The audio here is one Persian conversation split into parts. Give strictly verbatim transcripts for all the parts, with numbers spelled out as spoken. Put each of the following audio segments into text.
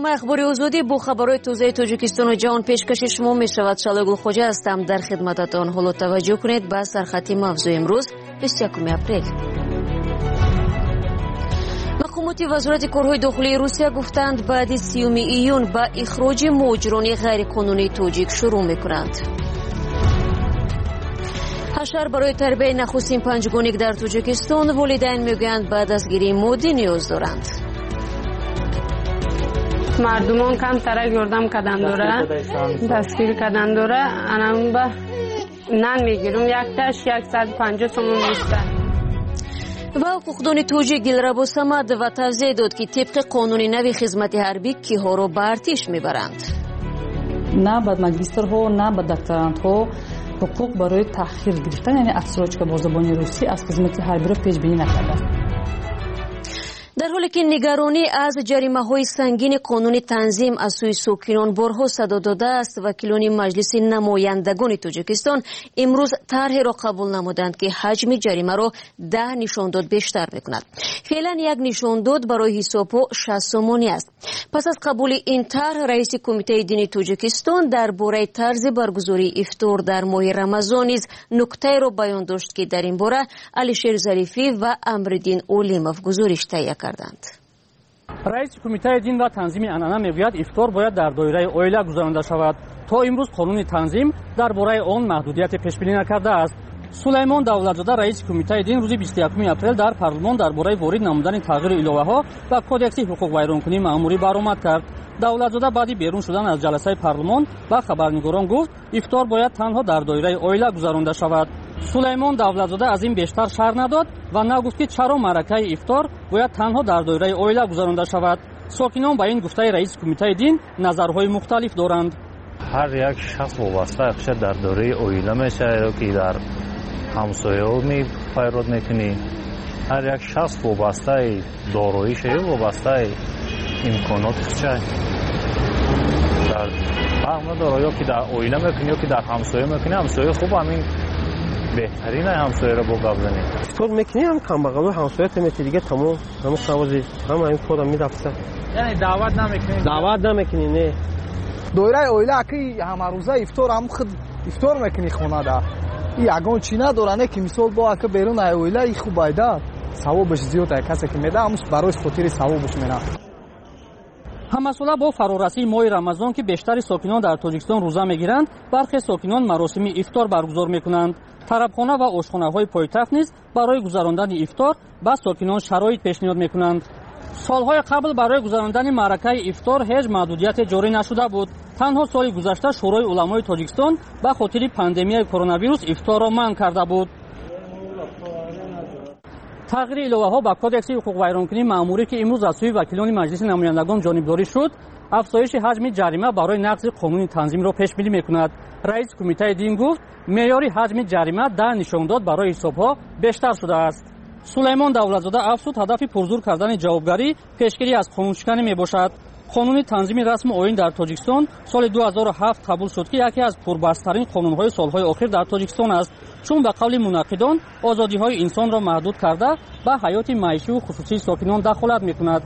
برنامه اخباری آزادی با خبرهای تازه تاجیکستان و جهان پیشکش شما می شود. شالگل خوجا هستم در خدمتتان. حالا توجه کنید به سرخط موضوع امروز بیست و یکم اپریل. مقامات وزارت کارهای داخلی روسیه گفتند بعد سیوم ایون با اخراج مهاجران غیر قانونی تاجیک شروع میکنند. حشر برای تربیت نخستین پنجگانه در تاجیکستان، والدین میگویند بعد از گیری مادی نیاز دارند. مردمان کم ترک یاردم کردن داره، دستگیر کردن داره. انم به نان میگیرم یک تاش صد و پنجاه تومان میشه. و حقوقدان توجیک دلربا صمد و توضیح داد که طبق قانون نوی خدمت حربی کیها را به ارتش میبرند. نه به ماجسترها نه به دکترانتها حقوق برای تأخیر گرفتن، یعنی افسراج که با زبان روسی از خدمت حربی را پیش بینی نکرده. در حالی که نگرانی از جریمه های سنگین قانون تنظیم از سوی ساکنان بارها صدا داده است، وکیلان مجلس نمایندگان تاجیکستان امروز طرحی را قبول نمودند که حجم جریمه را ده نشانداد بیشتر میکند. فعلا یک نشانداد برای حسابها شصت سومانی است. پس از قبول این طرح، رئیس کمیته دینی تاجیکستان درباره طرز برگزاری افطار در ماه رمضان نیز نکته را بیان داشت که در این باره علیشیر ظریفی و امردین اولیموف گزارش تهیه کردند. رئیس کمیته دین و تنظیم انانه میگوید افطار باید در دایره عائله گذرانده شود. تا امروز قانون تنظیم درباره آن محدودیت پیش بینی نکرده است. سلیمان دولتزاده رئیس کمیته دین روز بیست و یکم اپریل در پارلمان درباره وارد نمودن تغییر الوه‌ها و کدکس حقوق ویرانکنی مأموری برآمد کرد. دولتزاده بعد بیرون شدن از جلسه پارلمان با خبرنگاران گفت افطار باید تنها در دایره عائله گذرانده شود. سلیمان دولتزاده از این بیشتر شرح نداد و نگفت که چرا معرکه افطار باید تنها در دایره عائله گذرانده شود. ساکنان با این گفته رئیس کمیته دین نظرهای مختلف دارند. هر یک شخص وابسته است در دایره عائله میشه که در همسایه ها می پیرود میکنی. هر یک شخص وابسته داراییش وابسته امکاناتش در فهم دارایی که در عائله میکنی یا که در همسایه میکنی. همسایه خوب همین بهترین همسایه را با قبلنی طور میکنی هم کم بغلو همسایه تمیتی دیگه تمام همه سوازی همه این کودم میدفته. یعنی دعوت نمیکنی؟ دعوت نمیکنی نه. دایره عائله که همه روزه افطار هم خود افطار میکنی خونه ده. یگان چی ندارنه که مثال با که بیرون عائله ای خوب ایده ثوابش زیاده. کسی که میده همش برای خاطر ثوابش میده. همساله با فرارسی ماه رمضان که بیشتر ساکنان در تاجیکستان روزه میگیرند، برخی ساکنان مراسم افطار برگزار میکنند. طربخانه و آشخانه‌های پایتخت نیز برای گذراندن افطار با ساکنان شرایط پیشنهاد میکنند. سالهای قبل برای گذراندن معرکه افطار هیچ محدودیت جاری نشده بود. تنها سال گذشته شورای علمای تاجیکستان به خاطر پاندمی کرونا ویروس افطار را منع کرده بود. تغییر الوه‌ها با کدکس حقوق ویرانکنی مأموری که امروز از سوی وکیلان مجلس نمایندگان جانبداری شد، افزایش حجم جریمه برای نقض قانون تنظیم را پیش بینی میکند. رئیس کمیته دین گفت معیار حجم جریمه ده نشان داد برای حسابها بیشتر شده است. سلیمان دولتزاده افزود هدف پرزور کردن جوابگری پیشگیری از قانون شکنی میباشد. قانون تنظیم رسم آیین در تاجیکستان سال دو هزار و هفت قبول شد که یکی از پربحث‌ترین قانون‌های سالهای اخیر در تاجیکستان است، چون به قول منعقدان آزادی‌های انسان را محدود کرده به حیات معیشی و خصوصی ساکنان دخالت می‌کند.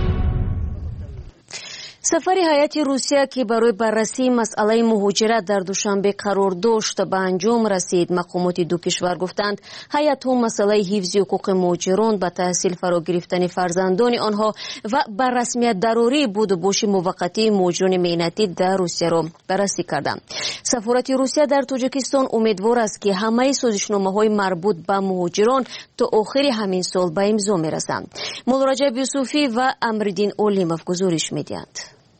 سفر هیئت روسیه که برای بررسی مسئله مهاجرت در دوشنبه قرار داشت به انجام رسید. مقامات دو کشور گفتند هیئت ها مسئله حفظ حقوق مهاجران به تحصیل فرا گرفتن فرزندان آنها و بر رسمیت ضروری بود و باش موقتی مهاجران مهنتی در روسیه را بررسی کردند. سفارت روسیه در تاجیکستان امیدوار است که همه سازشنامه‌های مربوط به مهاجران تا آخر همین سال به امضا می‌رسند. مولا رجب یوسفی و امردین اولیموف گزارش می‌دهند.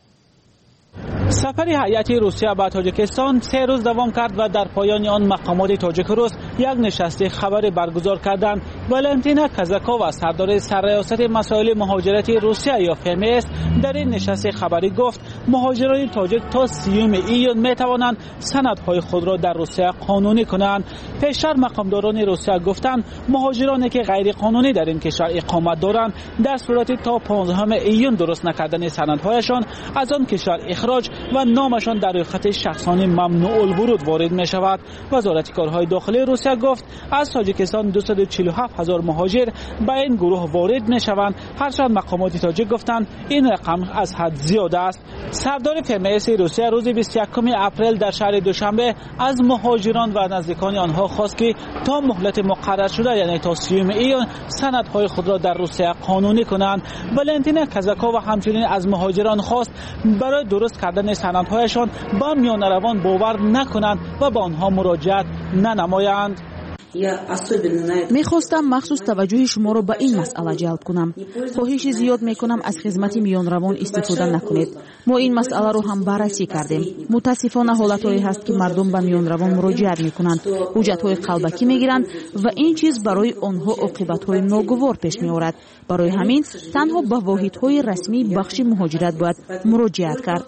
سفر هیئت روسیه به تاجیکستان سه روز دوام کرد و در پایان آن مقامات تاجیک روس یک نشست خبری برگزار کردند. والنتینا کازاکووا سردار سرریاست مسائل مهاجرتی روسیه یا فمس در این نشست خبری گفت مهاجران تاجیک تا سیوم ایون می توانند سندهای خود را در روسیه قانونی کنند. پیشتر مقامداران روسیه گفتند مهاجرانی که غیر قانونی در این کشور اقامت دارند در صورتی تا پانزدهم ایون درست نکردن سندهایشان از آن کشور اخراج و نامشان در خط شخصانی ممنوع الورود وارد می شود. وزارت کارهای داخلی روسیه گفت از تاجیکستان دویست و چهل و هفت هزار مهاجر به این گروه وارد می شوند، هرچند مقامات تاجیک گفتند این رقم از حد زیاد است. سردار فرمایش روسیه روز بیست و یکم اپریل در شهر دوشنبه از مهاجران و نزدیکان آنها خواست که تا مهلت مقرر شده یعنی تا سیوم ایون سندهای خود را در روسیه قانونی کنند. ولنتینا کازاکووا همچنین از مهاجران خواست برای درست کردن سندهایشان با میانروان باور نکنند و با آنها مراجعت ننمایند. میخواستم مخصوص توجه شما را به این مسئله جلب کنم. خواهش زیاد میکنم از خدمت میانروان استفاده نکنید. ما این مسئله رو هم بررسی کردیم. متاسفانه حالتهایی هست که مردم به میانروان مراجعت میکنند، حجتهای قلبکی میگیرند و این چیز برای آنها عاقبت‌های ناگوار پیش میآورد. برای همین تنها به واحدهای رسمی بخش مهاجرت باید مراجعت کرد.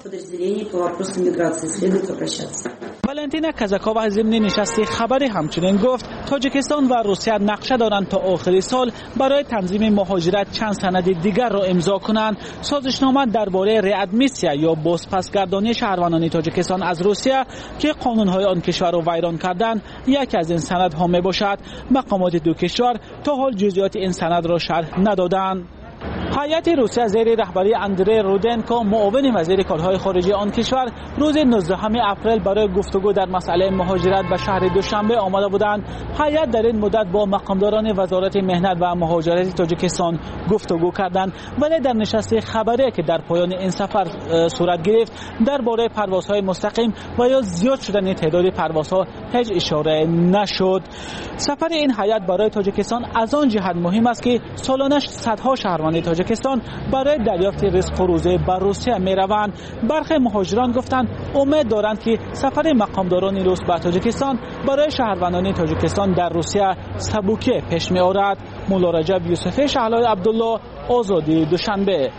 ولنتینا کازاکووا ضمن نشست خبری همچنین گفت تاجیکستان و روسیه نقشه دارند تا آخر سال برای تنظیم مهاجرت چند سند دیگر را امضا کنند. سازشنامه درباره ریادمیسیا یا بازپسگردانی شهروندان تاجیکستان از روسیه که قانونهای آن کشور را ویران کردند یکی از این سندها می باشد. مقامات دو کشور تا حال جزئیات این سند را شرح ندادند. هیئت روسیه زیر رهبری اندری رودنکو معاون وزیر کارهای خارجه آن کشور روز نوزدهم اپریل برای گفتگو در مسئله مهاجرت به شهر دوشنبه آمده بودند. هیئت در این مدت با مقامداران وزارت مهنت و مهاجرت تاجیکستان گفتگو کردند، ولی در نشست خبری که در پایان این سفر صورت گرفت درباره پروازهای مستقیم و یا زیاد شدن تعداد پروازها هیچ اشاره نشد. سفر این هیئت برای تاجیکستان از آن جهت مهم است که سالانه صدها شهروند تاجیکستان برای دریافت رزق و روزی به روسیه می روند. برخی مهاجران گفتند امید دارند که سفر مقامداران روس به تاجیکستان برای شهروندان تاجیکستان در روسیه سبوکه پیش می آورد. مولا رجب یوسفی شهلای عبدالله، آزادی دوشنبه.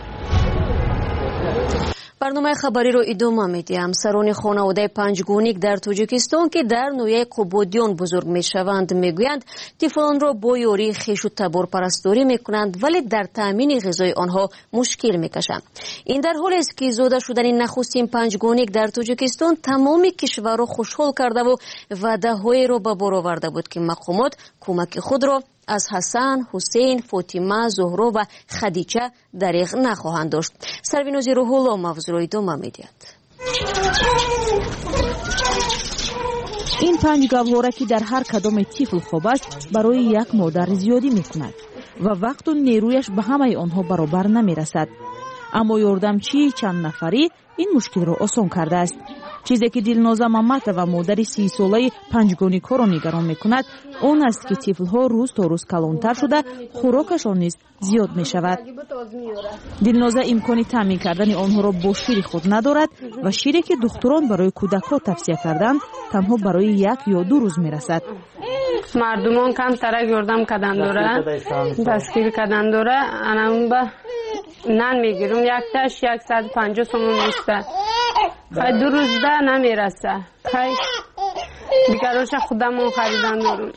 برنامه خبری رو ادامه میدیم. سران خانواده پنجگونیک در تاجیکستان که در نویه قبودیان بزرگ میشوند میگویند طفلان را با یاری خویش و تبار پرستاری میکنند ولی در تامین غذای آنها مشکل میکشند. این در حالی است که زاده شدن نخستین پنجگونیک در تاجیکستان تمام کشور را خوشحال کرده و وعده‌های را به بار آورده بود که مقامات کمک خود را از حسن، حسین، فاطمه، زهرا و خدیجه دریغ نخواهند داشت. سرویناز روح الله موضوع را ادامه می‌دهد. این پنج گوهره که در هر کدام طفل خواب است برای یک مادر زیادی می‌کند و وقت و نیرویش به همه آنها برابر نمی‌رسد. اما یاردمچی چند نفری این مشکل را آسان کرده است. چیزی که دلنازه مامتا و مادر سی ساله پنجگونیک‌ها را نگران می‌کند آن است که طفل‌ها روز تا روز کلانتر شده خوراکشان نیز زیاد می‌شود. دلنازه امکانی تامین کردن آنها را با شیر خود ندارد و شیری که دکتران برای کودک‌ها توصیه کردند تنها برای یک یا دو روز می‌رسد. مردمان کم ترک یاردم کردن داره، دستگیر کردن داره. انم با نان میگیرم یک تاش صد و پنجاه تومان میسته. خیلی دو روز ده نمیرسه. خیلی دیگرش خودمون خریدن دارم.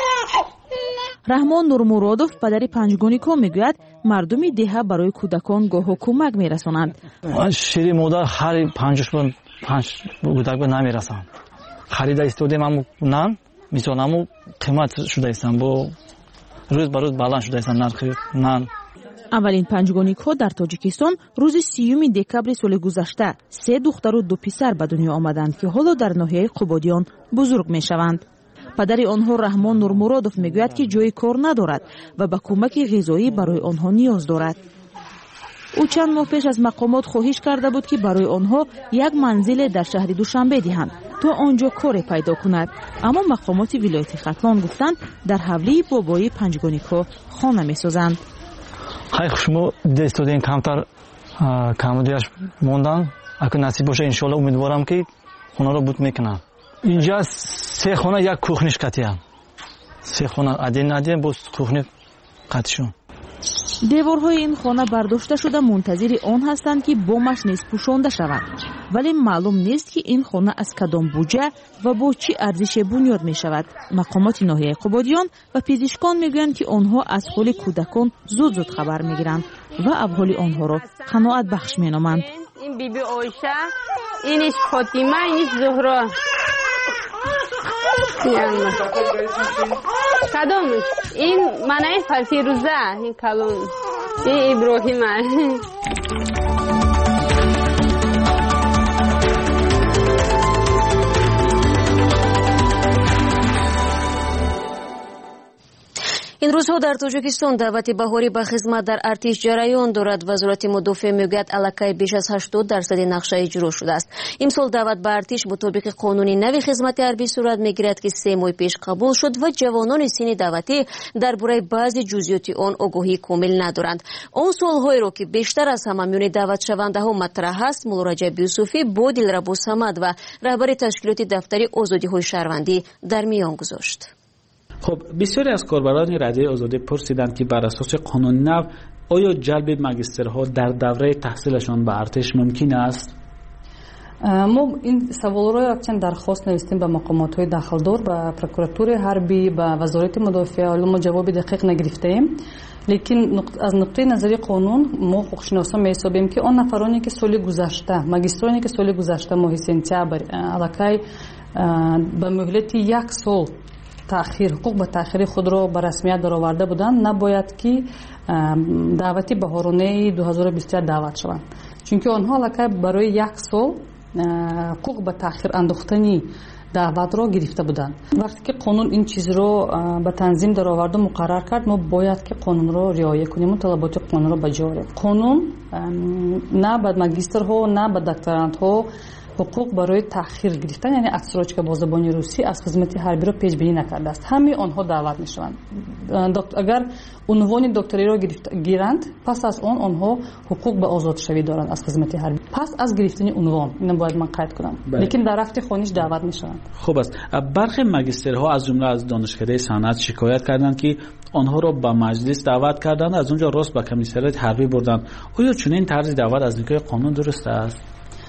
رحمان نورمرادوف پدر پنجگونیک‌ها میگوید مردمی دهه برای کودکان گاه کمک میرسانند. شیر مادر هر پنجش بار پنج کودک به نمیرسند. خرید استودیم هم نان میتونم قیمت شده ایستن با روز به روز بلند شده ایستن نرخ نان. اولین پنجگونیک‌ها در تاجیکستان روز سیوم دکبر سال گذشته سه دختر و دو پسر به دنیا آمدند که حالا در ناحیه قبادیان بزرگ میشوند. پدر آنها رحمان نورمرادوف میگوید که جای کار ندارد و به کمک غذایی برای آنها نیاز دارد. او چند ماه پیش از مقامات خواهش کرده بود که برای آنها یک منزل در شهر دوشنبه دهند تا آنجا کار پیدا کند، اما مقامات ولایت ختلان گفتند در حوله بابای پنجگونیک‌ها خانه میسازند. خیلی شما دستودین کمتر کمودیش موندن، اگه نصیب باشه انشالله امیدوارم که خونه رو بود میکنم. اینجا سه خونه یک کوخنش قطعی هم، سه خونه ادین ندیم باز کوخنه قطعشون. دیوارهای این خانه برداشته شده منتظر آن هستند که بامش نیز پوشانده شود، ولی معلوم نیست که این خانه از کدام بودجه و با چه ارزش بنیاد می شود. مقامات ناحیه قبادیان و پزشکان میگویند که آنها از حال کودکان زود زود خبر میگیرند و احوال آنها را قناعت بخش مینامند. این بیبی آیشه، اینش فاطمه، اینش زهرا. کدامش؟ این منای فیروزه، این کلون، این ابراهیمه. این روزها در تاجیکستان دعوت بهاری به خدمت در ارتش جریان دارد. وزارت مدافع میگوید الکی بیش از هشتاد درصد نقشه اجرا شده است. امسال دعوت به ارتش مطابق قانون نوی خدمت حربی صورت میگیرد که سه ماه پیش قبول شد و جوانان سین دعوتی درباره بعضی جزئیات آن آگاهی کامل ندارند. آن سالهایی را که بیشتر از همه میان دعوت شونده ها مطرح است، مولا رجب یوسفی با دلربا صمد و رهبر تشکیلات دفتر آزادی های شهروندی در میان گذاشت. خب بسیاری از کاربران رده آزادی پرسیدند که بر اساس قانون نو آیا جلب ماجسترها در دوره تحصیلشان به ارتش ممکن است؟ ما این سوال را یکچند درخواست نوشتیم به مقامات های داخلدار، به پروکراتور حربی، به وزارت مدافع، ولی ما جواب دقیق نگرفتیم. لیکن از نقطه نظری قانون ما حقوقشناسان می‌حسابیم که آن نفرانی که سال گذشته، ماجسترانی که سال گذشته ماه سپتامبر الکی به مهلت یک سال تأخیر حقوق به تأخیر خود را به رسمیت درآورده بودند، نباید که دعوتی بهارانه دو هزار و بیست و یک دعوت شوند، چون که آنها الکی برای یک سال حقوق به تأخیر انداختنی دعوت را گرفته بودند. وقتی که قانون این چیز را به تنظیم درآورد و مقرر کرد، ما باید که قانون را رعایت کنیم و طلبات قانون را بجا آوریم. قانون نه به ماجسترها نه به دکترانتها حقوق برای تأخیر گرفتن، یعنی اتسراچ که با زبان روسی از خدمت حربی را پیش بینی نکرده است. همه آنها دعوت میشوند. اگر عنوان دکتری را گیرند، پس از آن آنها حقوق به آزاد شوی دارند از خدمت حربی. پس از گرفتن عنوان، اینو باید من قید کنم. بله. لیکن در رفت خانیش دعوت میشوند. خوب است. برخی ماجسترها از جمله از دانشکده صنعت شکایت کردند که آنها را به مجلس دعوت کردند، از اونجا راست به کمیسریات حربی بردند. آیا چنین طرز دعوت از نگاه قانون درست است؟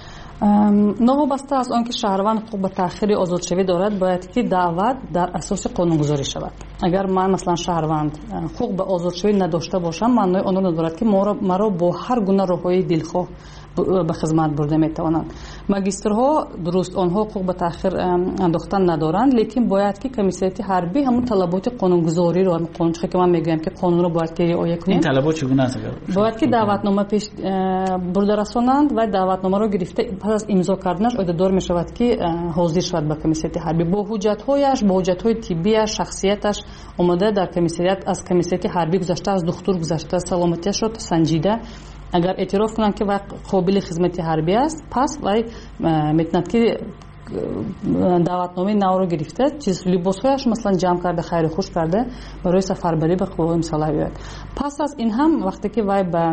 نوابسته از آنکه شهروند حقوق به تأخیر آزاد شوی دارد، باید که دعوت در اساس قانون گذاری شود. اگر من مثلا شهروند حقوق به آزاد شوی نداشته باشم، معنای آن را ندارد که مرا با هر گونه راههای دلخواه به خدمت برده میتوانند. ماجسترها درست آنها حقوق به تأخیر انداختن ندارند، لیکن باید که کمیسریات حربی همون طلبات قانونگذاری رو، قانون که من میگم که قانون رو باید که رعایت کنیم. این طلبات چگونه است؟ باید که دعوتنامه پیش برده رسانند و دعوتنامه رو گرفته پس از امضا کردنش عهدهدار می شود که حاضر شود به کمیسریات حربی با حجت‌هایش، با حجت‌های طبیش، شخصیتش اومده در کمیسریات، از کمیسریات حربی گذشته، از دکتر گذشته، سلامتیش رو سنجیده. اگر اعتراف کنند که وقت قابل خدمت حربی است، پس وای میتوند که دعوتنامه نو رو گرفته، چیز لباسهایش مثلا جمع کرده، خیر خوش کرده، برای سفربری به قوای مسلح بیاید. پس از این هم وقتی که وای به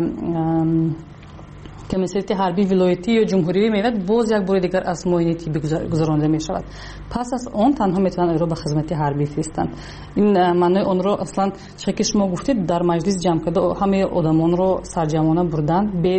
کمیسریات حربی ولایتی یا جمهوری میاد، باز یک بار دیگر از معاینه طبی گذرانده می شود. پس از آن تنها میتونن او را به خدمت حربی فرستند. این معنی آن را اصلا چه که شما گفتید در مجلس جمع کرده، همه آدمان را سرجمانه بردن به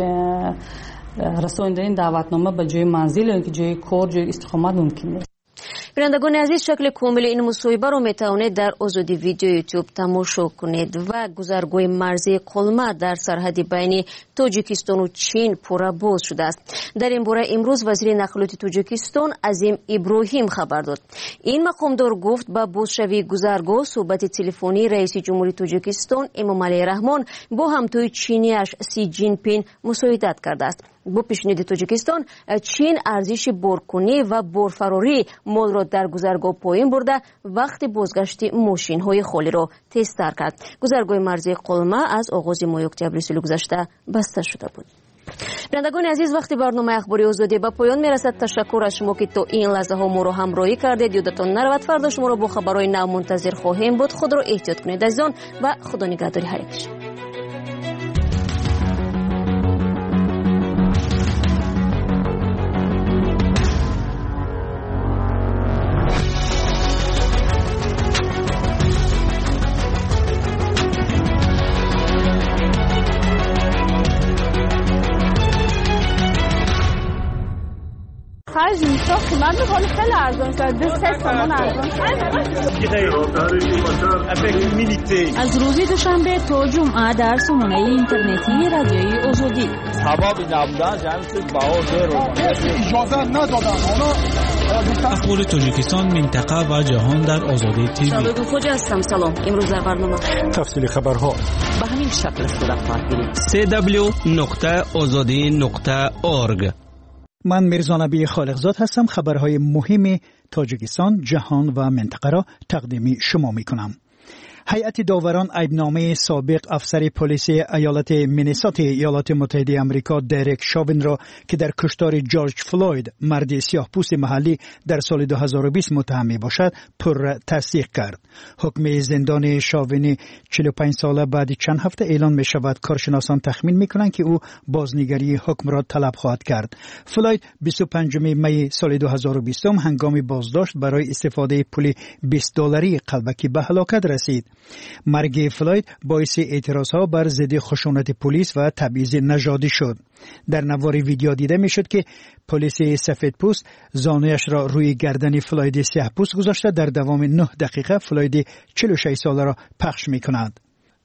رساندن دعوتنامه به جای منزل یا جای کار، جای استقامت ممکن نیست. بینندگان عزیز، شکل کامل این مصاحبه رو میتوانید در آزادی ویدیو یوتیوب تماشا کنید و گذرگاه مرزی قلمه در سرحد بین تاجیکستان و چین پورا باز شده است. در این باره امروز وزیر نقلات تاجیکستان عظیم ابراهیم خبر داد. این مقامدار گفت با بازشوی گذرگاه صحبت تلفنی رئیس جمهوری تاجیکستان امامعلی رحمان با همتای چینیش سی جین پین مساعدت کرده است. با پیشنهاد تاجیکستان، چین ارزش بارکنی و بارفراری مال را در گذرگاه پایین برده، وقتی بازگشت ماشین های خالی را تستر کرد. گذرگاه مرزی قلمه از آغاز ماه اکتبر سال گذشته بسته شده بود. بینندگان عزیز، وقتی برنامه اخباری آزادی به پایان میرسد. تشکر از شما که تا این لحظه ها ما را همراهی کردید. یادتان نرود فردا شما را با خبرهای نو منتظر خواهیم بود. خود را احتیاط کنید عزیزان و خدا نگهداری هر یک. از اینجا قیمت میکنه خیلی ارزان شد. دو سه تومن ارزان شد. از روز دوشنبه تا جمعه در سامانه اینترنتی رادیوی آزادی. سبب نبودن جمعیت باور رو اجازه ندادن. اخبار تاجیکستان، منطقه و جهان در آزادی تیوی. شبکه خوج هستم. سلام. امروز در برنامه تفصیل خبرها به همین شکل صورت خواهد گرفت. سی دبلیو نقطه آزادی نقطه اورگ. من میرزا نبی خالقزاد هستم. خبرهای مهم تاجیکستان، جهان و منطقه را تقدیم شما میکنم. هیئت داوران عیبنامه سابق افسر پلیس ایالت مینیسوتا ایالات متحده آمریکا دریک شاوین را که در کشتار جورج فلوید مرد سیاه‌پوست محلی در سال دو هزار و بیست متهم میباشد پر تصدیق کرد. حکم زندان شاوین چهل و پنج ساله بعد چند هفته اعلان می شود. کارشناسان تخمین میکنند که او بازنگری حکم را طلب خواهد کرد. فلوید بیست و پنجم می سال دو هزار و بیست هنگام بازداشت برای استفاده پول بیست دلاری قلبکی به هلاکت رسید. مرگ فلوید باعث اعتراضها بر ضد خشونت پلیس و تبعیض نژادی شد. در نوار ویدیو دیده میشد که پلیس سفیدپوست زانویش را روی گردن فلوید سیاه‌پوست گذاشته در دوام نه دقیقه فلوید چهل و شش ساله را پخش میکند.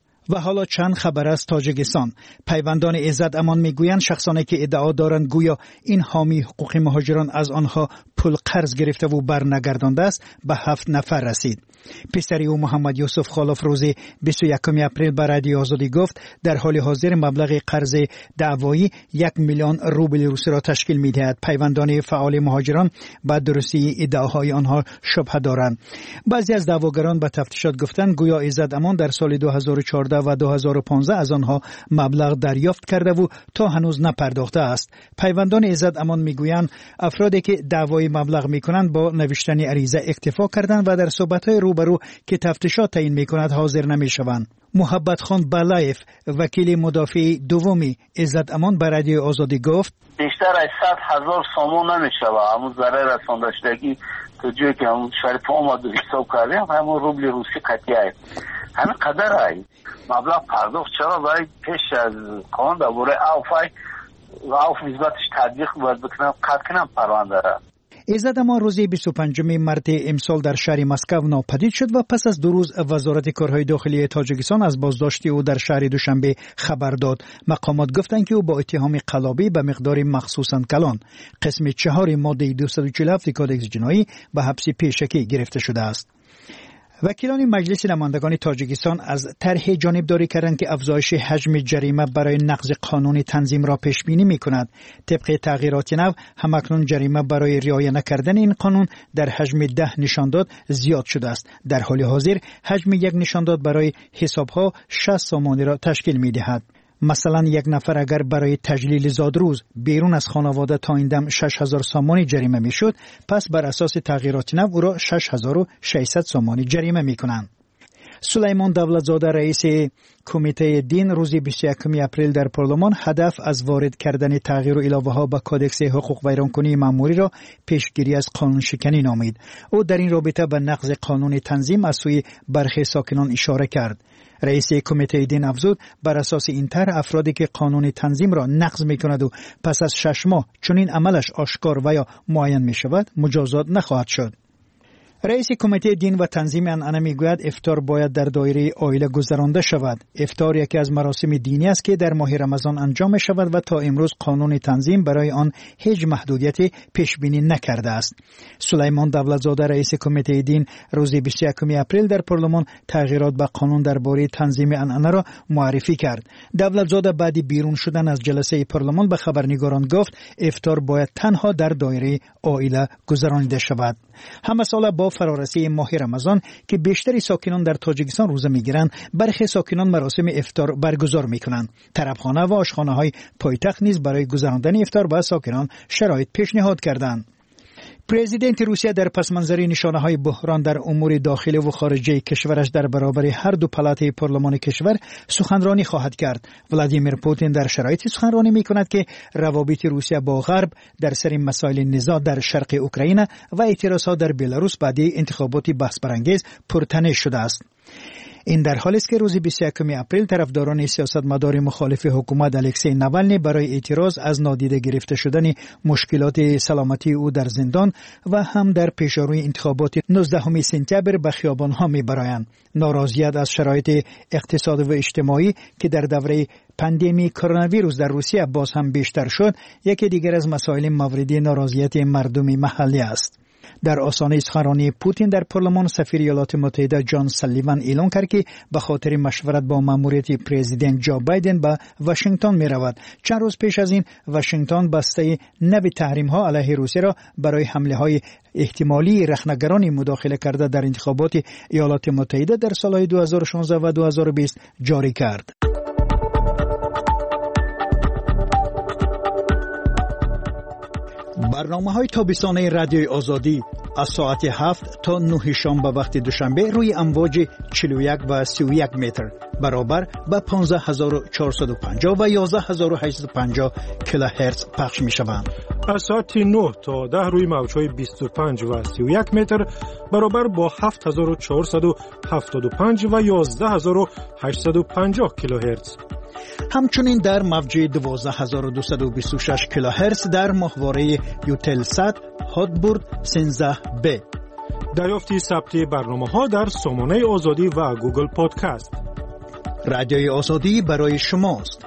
و حالا چند خبر از تاجیکستان. پیوندان عزت امان میگویند شخصانی که ادعا دارند گویا این حامی حقوق مهاجران از آنها پول قرض گرفته و برنگردانده است به هفت نفر رسید. پسری او محمد یوسف خالف روز بیست و یکم اپریل به رادیو آزادی گفت در حال حاضر مبلغ قرض دعوایی یک میلیون روبل روسی را تشکیل می‌دهد. پیوندان فعال مهاجران به درستی ادعاهای آنها شبهه دارند. بعضی از دعواگران به تفتیشات گفتند گویا عزت امان در سال دو هزار و چهارده و دو هزار و پانزده از آنها مبلغ دریافت کرده و تا هنوز نپرداخته است. پیوندان عزت امان میگویند افرادی که دعوای مبلغ میکنند با نوشتن عریضه اکتفا کردند و در صحبت‌های روبرو که تفتیشات تعیین میکند حاضر نمیشوند. محبت خان بلایف وکیل مدافع دومی عزت امان به رادیو آزادی گفت بیشتر از صد هزار سامان نمیشود. همون ضرر رسانده شدگی تو جایی که همون شریف آمد و حساب کردیم همون روبل روسی قطعی است. همین قدر ای مبلغ پرداخت چرا برای پیش از کان درباره اوفای و اوف نسبتش تطبیق باید بکنم قطع کنم پرونده را. عزت امان روز بیست و پنجم مارس امسال در شهر مسکو ناپدید شد و پس از دو روز وزارت کارهای داخلی تاجیکستان از بازداشت او در شهر دوشنبه خبر داد. مقامات گفتند که او با اتهام قلابی به مقدار مخصوصاً کلان قسم چهار ماده دویست و چهل و هفت کادکس جنایی به حبس پیشکی گرفته شده است. وکیلان مجلس نمایندگان تاجیکستان از طرح جانبداری کردند که افزایش حجم جریمه برای نقض قانون تنظیم را پیش بینی می‌کند. طبق تغییرات نو همکنون جریمه برای رعایت نکردن این قانون در حجم ده نشانداد زیاد شده است. در حال حاضر حجم یک نشانداد برای حسابها شصت سامانی را تشکیل می‌دهد. مثلا یک نفر اگر برای تجلیل زادروز بیرون از خانواده تا این دم شش هزار سامانی جریمه میشد، پس بر اساس تغییرات نو او را شش هزار و ششصد سامانی جریمه میکنند. سلیمان دولتزاده رئیس کمیته دین روز بیست و یکم اپریل در پارلمان هدف از وارد کردن تغییر و علاوه ها به کادکس حقوق ویرانکنی مأموری را پیشگیری از قانون شکنی نامید. او در این رابطه به نقض قانون تنظیم از سوی برخی ساکنان اشاره کرد. رئیس کمیته دین افزود بر اساس این طرح افرادی که قانون تنظیم را نقض میکند و پس از شش ماه چنین عملش آشکار و یا معین می شود مجازات نخواهد شد. رئیس کمیته دین و تنظیم عنعنه میگوید افطار باید در دایره عائله گذرانده شود. افطار یکی از مراسم دینی است که در ماه رمضان انجام می شود و تا امروز قانون تنظیم برای آن هیچ محدودیت پیش بینی نکرده است. سلیمان دولتزاده رئیس کمیته دین روز بیست و یکم اپریل در پارلمان تغییرات به قانون درباره تنظیم عنعنه را معرفی کرد. دولتزاده بعد بیرون شدن از جلسه پارلمان به خبرنگاران گفت افطار باید تنها در دایره عائله گذرانیده شود. همه ساله با فرارسی ماه رمضان که بیشتری ساکنان در تاجیکستان روزه میگیرند، برخی ساکنان مراسم افطار برگزار میکنند. طربخانه و آشخانه های پایتخت نیز برای گذراندن افطار به ساکنان شرایط پیشنهاد کردند. پرزیدنت روسیه در پس منظر نشانه های بحران در امور داخلی و خارجی کشورش در برابر هر دو پلاته پارلمان کشور سخنرانی خواهد کرد. ولادیمیر پوتین در شرایطی سخنرانی می کند که روابط روسیه با غرب در سر مسائل نزاع در شرق اوکراین و اعتراضات در بلاروس بعد انتخابات بحث برانگیز پرتنش شده است. این در حالی است که روز بیست و یکم اپریل طرفداران سیاستمدار مخالف حکومت الکسی ناوالنی برای اعتراض از نادیده گرفته شدن مشکلات سلامتی او در زندان و هم در پیشروی انتخابات نوزدهم سپتامبر به خیابان‌ها می‌برایند. ناراضیت از شرایط اقتصادی و اجتماعی که در دوره پاندمی کرونا ویروس در روسیه باز هم بیشتر شد، یکی دیگر از مسائل مورد ناراضیت مردم محلی است. در آستانه سخنرانی پوتین در پارلمان، سفیر ایالات متحده جان سالیوان اعلام کرد که به خاطر مشورت با ماموریت پرزیدنت جو بایدن به واشنگتن می رود. چند روز پیش از این واشنگتن بسته نوی تحریم ها علیه روسیه را برای حمله های احتمالی رخنه‌گران مداخله کرده در انتخابات ایالات متحده در سالهای دو هزار و شانزده و دو هزار و بیست جاری کرد. برنامه‌های تابستانه رادیوی آزادی از ساعت هفت تا نه شام به وقت دوشنبه روی امواج چهل و یک و سی و یک متر برابر به پانزده هزار و چهارصد و پنجاه و یازده هزار و هشتصد و پنجاه کیلوهرتز پخش می‌شوند. از ساعت نه تا ده روی موج‌های بیست و پنج و سی و یک متر برابر با هفت هزار و چهارصد و هفتاد و پنج و یازده هزار و هشتصد و پنجاه کیلوهرتز. همچنین در موج دوازده هزار و دویست و بیست و شش کیلوهرتز در ماهواره یوتلسات هاتبورد سیزده بی. دریافت ثبت برنامه‌ها در سامانه آزادی و گوگل پادکست. رادیوی آزادی برای شماست.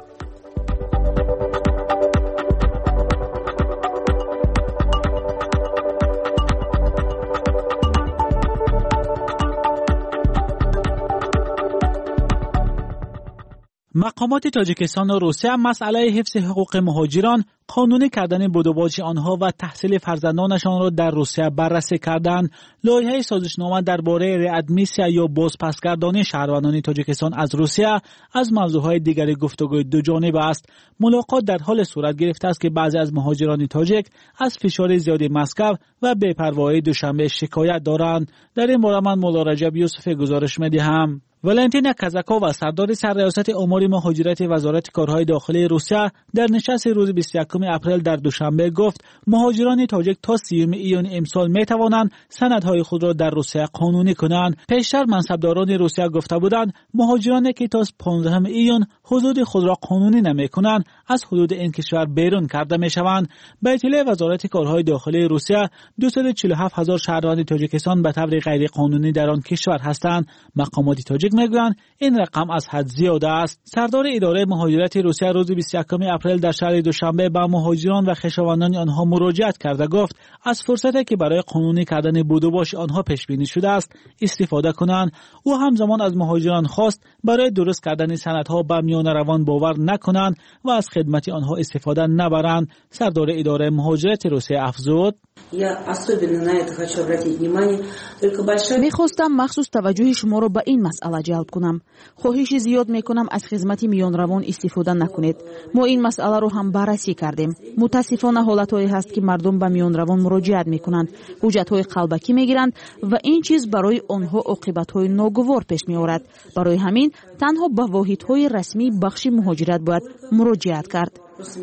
مقامات تاجیکستان و روسیه مسئله حفظ حقوق مهاجران، قانونی کردن بدوباج آنها و تحصیل فرزندانشان را در روسیه بررسی کردند. لایحه سازشنامه درباره ریادمیسیا یا بازپسگردانی شهروندان تاجیکستان از روسیه از موضوعهای دیگر گفتگوی دو جانبه است. ملاقات در حال صورت گرفته است که بعضی از مهاجران تاجیک از فشار زیاد مسکو و بی‌پروایی دوشنبه شکایت دارند. در این باره من مولا رجب یوسف گزارش می‌دهم. ولنتینا کازاکووا سردار سرریاست امور مهاجرت وزارت کارهای داخلی روسیه در نشست روز بیست و یکم اپریل در دوشنبه گفت مهاجران تاجیک تا سیوم ایون امسال می توانند سندهای خود را در روسیه قانونی کنند. پیشتر منصبداران روسیه گفته بودند مهاجرانی که تا پانزدهم ایون حدود خود را قانونی نمی کنند از حدود این کشور بیرون کرده می شوند. به اطلاع وزارت کارهای داخلی روسیه دویست و چهل و هفت هزار شهروند تاجیکستان به طور غیر قانونی در آن کشور هستند. مقامات تاجیک میگویند این رقم از حد زیاد است. سردار اداره مهاجرت روسیه روز بیست و یکم اپریل در شهر دوشنبه به مهاجران و خویشاوندان آنها مراجعت کرده گفت از فرصتی که برای قانونی کردن بدوباش آنها پیش بینی شده است استفاده کنند. او همزمان از مهاجران خواست برای درست کردن سندها به میان روان باور نکنند و از خدمت آنها استفاده نبرند. سردار اداره مهاجرت روسیه افزود میخواستم مخصوص توجه شما را به این مسئله جلب کنم. خواهش زیاد میکنم از خدمت میان روان استفاده نکنید. ما این مسئله رو هم بررسی کردیم. متاسفانه حالتهایی هست که مردم به میان روان مراجعت میکنند، حجتهای قلبکی میگیرند و این چیز برای آنها عاقبتهای ناگوار پیش میآورد. برای همین تنها به واحدهای رسمی بخش مهاجرت باید مراجعت کرد.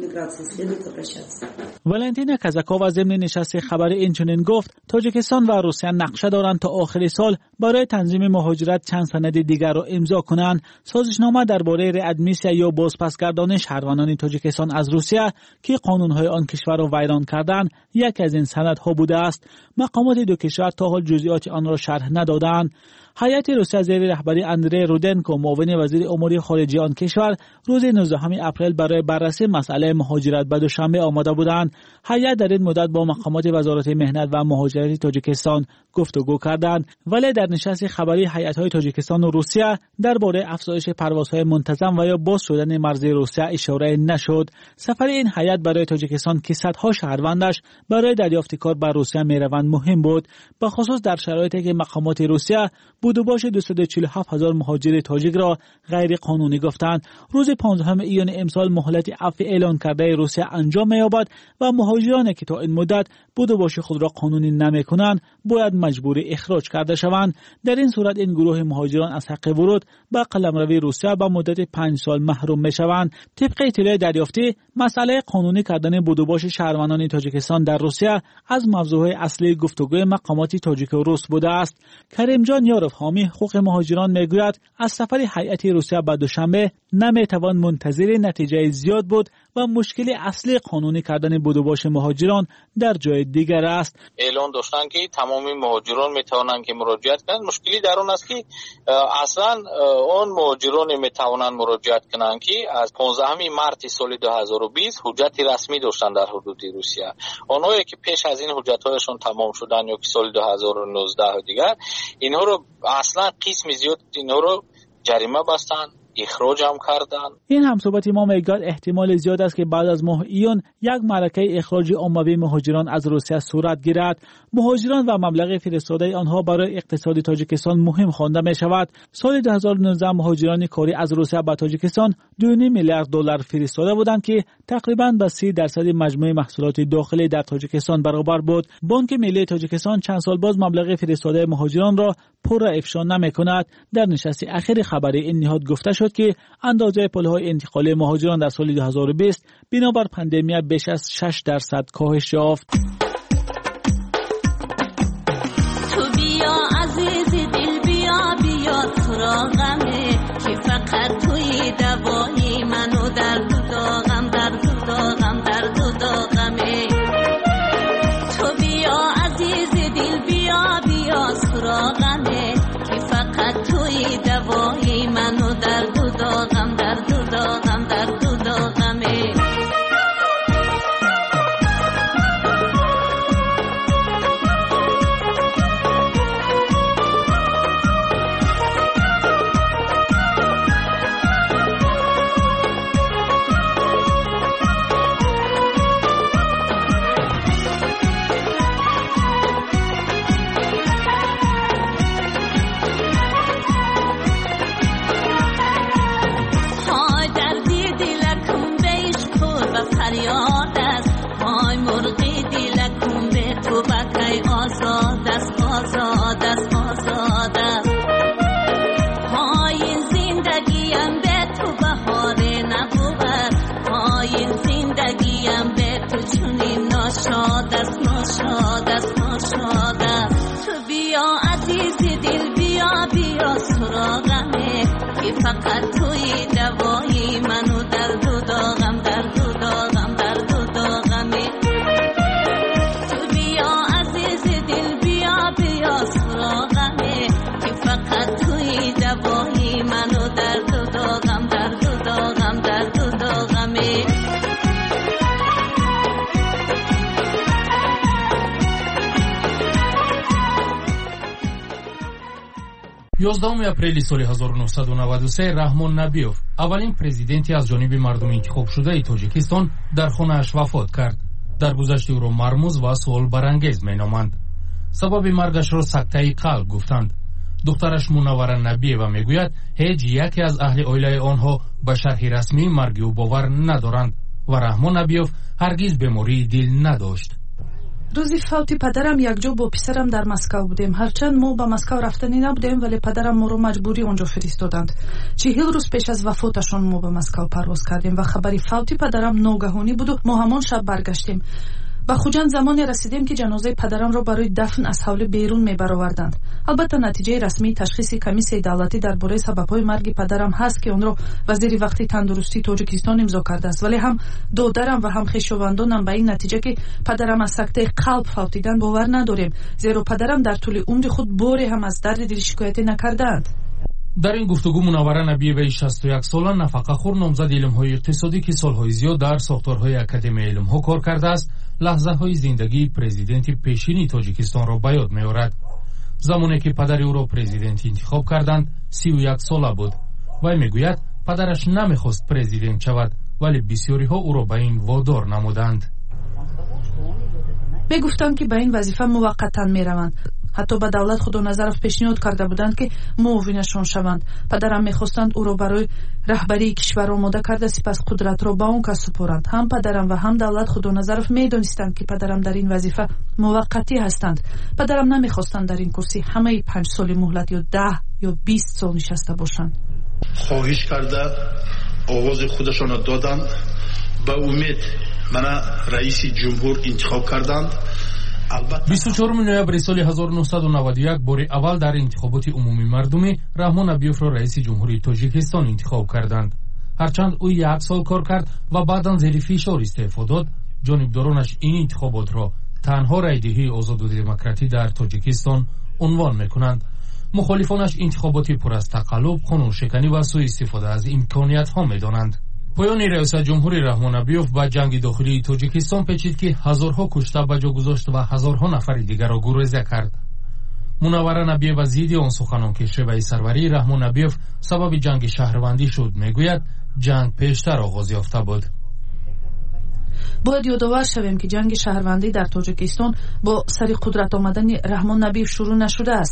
ولنتینا کازاکووا ضمن نشست خبری اینچنین گفت تاجیکستان و روسیه نقشه دارند تا آخر سال برای تنظیم مهاجرت چند سند دیگر را امضا کنند. سازشنامه درباره ریادمیسیا یا بازپسگردانی شهروندان تاجیکستان از روسیه که قانونهای آن کشور را ویران کردند یک از این سندها بوده است. مقامات دو کشور تا حال جزئیات آن را شرح ندادند. هیئت روسیه زیر رهبری اندری رودنکو معاون وزیر امور خارجه آن کشور روز نوزدهم اپریل برای بررسی مسئله مهاجرت به دوشنبه آمده بودند. هیئت در این مدت با مقامات وزارت مهنت و مهاجرت تاجیکستان گفتگو کردند، ولی در نشست خبری هیئت‌های تاجیکستان و روسیه درباره افزایش پروازهای منتظم و یا باز شدن مرزی روسیه اشاره نشد. سفر این هیئت برای تاجیکستان که صدها شهروندش برای دریافت کار به روسیه میروند مهم بود، به خصوص در شرایطی که مقامات روسیه بدوباش دویست و چهل و هفت هزار مهاجر تاجیک را غیر قانونی گفتند. روز پانزدهم ایون امسال مهلت عفو اعلان کرده روسیه انجام می‌یابد و مهاجرانی که تا این مدت بدوباش خود را قانونی نمی‌کنند باید مجبور اخراج کرده شوند. در این صورت این گروه مهاجران از حق ورود به قلمروی روسیه به مدت پنج سال محروم می‌شوند. طبق اطلاع دریافتی، مسئله قانونی کردن بدوباش شهروندان تاجیکستان در روسیه از موضوع اصلی گفتگوی مقامات تاجیک و روس بوده است. کریمجان یاروف حامی حقوق مهاجران میگوید از سفر هیئت روسیه به دوشنبه نمیتوان منتظر نتیجه زیاد بود و مشکل اصلی قانونی کردن بدوباش مهاجران در جای دیگر است. اعلان داشتن که تمامی مهاجران میتوانند که مراجعت کنند. مشکلی در اون است که اصلا اون مهاجران میتوانند مراجعت کنند که از پانزدهم مارس سال دو هزار و بیست حجت رسمی داشتن در حدود روسیه. اونایی که پیش از این حجت‌هایشون تمام شدن یا که سال دو هزار و نوزده دیگر، اینها رو اصلا قسم زیاد اینها رو جریمه بستن، اخراج هم کردن. این همصحبت ما میگوید احتمال زیاد است که بعد از ماه ایون یک معرکه اخراج عمومی مهاجران از روسیه صورت گیرد. مهاجران و مبلغ فرستاده آنها برای اقتصاد تاجیکستان مهم خوانده می شود. سال دو هزار و نوزده مهاجران کاری از روسیه به تاجیکستان دو و نیم میلیارد دلار فرستاده بودند که تقریباً به سی درصد مجموع محصولات داخلی در تاجیکستان برابر بود. بانک ملی تاجیکستان چند سال باز مبلغ فرستاده مهاجران را پر افشا نمی کند. در نشست اخیر خبری این نهاد گفته شد که اندازه پل‌های انتقالی مهاجران در سال دو هزار و بیست بنابر پاندمی بیش از شش درصد کاهش یافت. تو بیا عزیز دل بیا بیا سراغمه که فقط توی دوایی منو در دو داغم در دو داغم در دو داغمه. تو بیا عزیز دل بیا بیا سراغمه که فقط توی دوایی منو در دو داغم در دو داغم در دو داغمه. فقط توی دوایی منو در دو داغم در دو داغم در دو داغمه. تو بیا عزیز دل بیا بیا سراغمه که فقط توی دوایی منو در دو داغم در دو داغم در دو داغمه. یازدهم اپریل سال هزار و نهصد و نود و سه رحمان نبیوف اولین پرزیدنتی از جانب مردم انتخاب شده تاجیکستان در خانه‌اش وفات کرد. در گذشته او را مرموز و سوال برانگیز مینامند. سبب مرگش را سکته قلب گفتند. دخترش منوره نبیوه میگوید هیچ یکی از اهل عائله آنها به شرح رسمی مرگ او باور ندارند و رحمان نبیوف هرگز بیماری دل نداشت. روزی فوت پدرم یک جا با پسرم در مسکو بودیم. هرچند ما به مسکو رفتنی نبودیم ولی پدرم ما رو مجبوری اونجا فرستادند. چهل روز پیش از وفاتشون ما به مسکو پرواز کردیم و خبری فوت پدرم ناگهانی بود و ما همان شب برگشتیم. به خوجند زمانی رسیدیم که جنازه پدرم را برای دفن از حوله بیرون میبرآوردند. البته نتیجه رسمی تشخیص کمیسیون دولتی درباره سبب‌های مرگ پدرم هست که اون را وزیر وقتی تندرستی تاجیکستان امضا کرده است، ولی هم دادرم و هم خویشاوندانم به این نتیجه که پدرم از سکته قلب فوتیدن باور نداریم، زیرا پدرم در طول عمر خود باری هم از درد دل شکایت نکردند. در این گفتگو منوره نبیوه شصت و یک ساله نفقه‌خوار نامزد علم‌های اقتصادی که سال‌های زیاد در ساختارهای اکادمی علم‌ها کار کرده است، لحظه‌های زندگی پرزیدنت پیشینی تاجیکستان را به یاد می‌آورد. زمانی که پدر او را پرزیدنت انتخاب کردند سی و یک ساله بود. وی میگوید پدرش نمیخواست پرزیدنت شود ولی بسیاری‌ها او را به این وادار نمودند. میگفتند که به این وظیفه موقتا میروند. ҳатто ба давлат худоназаров пешниҳод карда буданд ки муовинашон шаванд. Падарам мехостанд ӯро барои раҳбарии кишвар омода карда сипас қудратро ба он кас супоранд. ҳам падарам ва ҳам давлат худоназаров медонистанд ки падарам дар ин вазифа муваққатӣ ҳастанд. падарам намехостанд дар ин курсӣ ҳамаи панҷ соли муҳлат ё даҳ ё бист сол нишаста бошанд. хоҳиш карда оғози худашонро доданд. ба умед мана раиси ҷумҳур интихоб карданд. бисту чорум ноябри соли ҳазору нуҳсаду наваду як бори аввал дар интихоботи умумии мардумӣ раҳмон абиёвро раиси ҷумҳури тоҷикистон интихоб карданд. ҳарчанд ӯ як сол кор кард ва баъдан зери фишор истеъфо дод, ҷонибдоронаш ин интихоботро танҳо райдиҳии озоду демократӣ дар тоҷикистон унвон мекунанд. мухолифонаш интихоботи пур аз тақаллуб, қонуншиканӣ ва сӯистифода аз имкониятҳо медонанд. поёни раисаҷумҳури раҳмон абиёв ба ҷанги дохилии тоҷикистон печид ки ҳазорҳо кушта ба ҷо гузошт ва ҳазорҳо нафари дигарро гуреза кард. мунаввара набиева зидди он суханон ки шеваи сарварии раҳмон абиёв сабаби ҷанги шаҳрвандӣ шуд мегӯяд, ҷанг пештар оғоз ёфта буд. бояд ёдовар шавем ки ҷанги шаҳрвандӣ дар тоҷикистон бо сари қудрат омадани раҳмон абиёв шурӯъ нашудааст.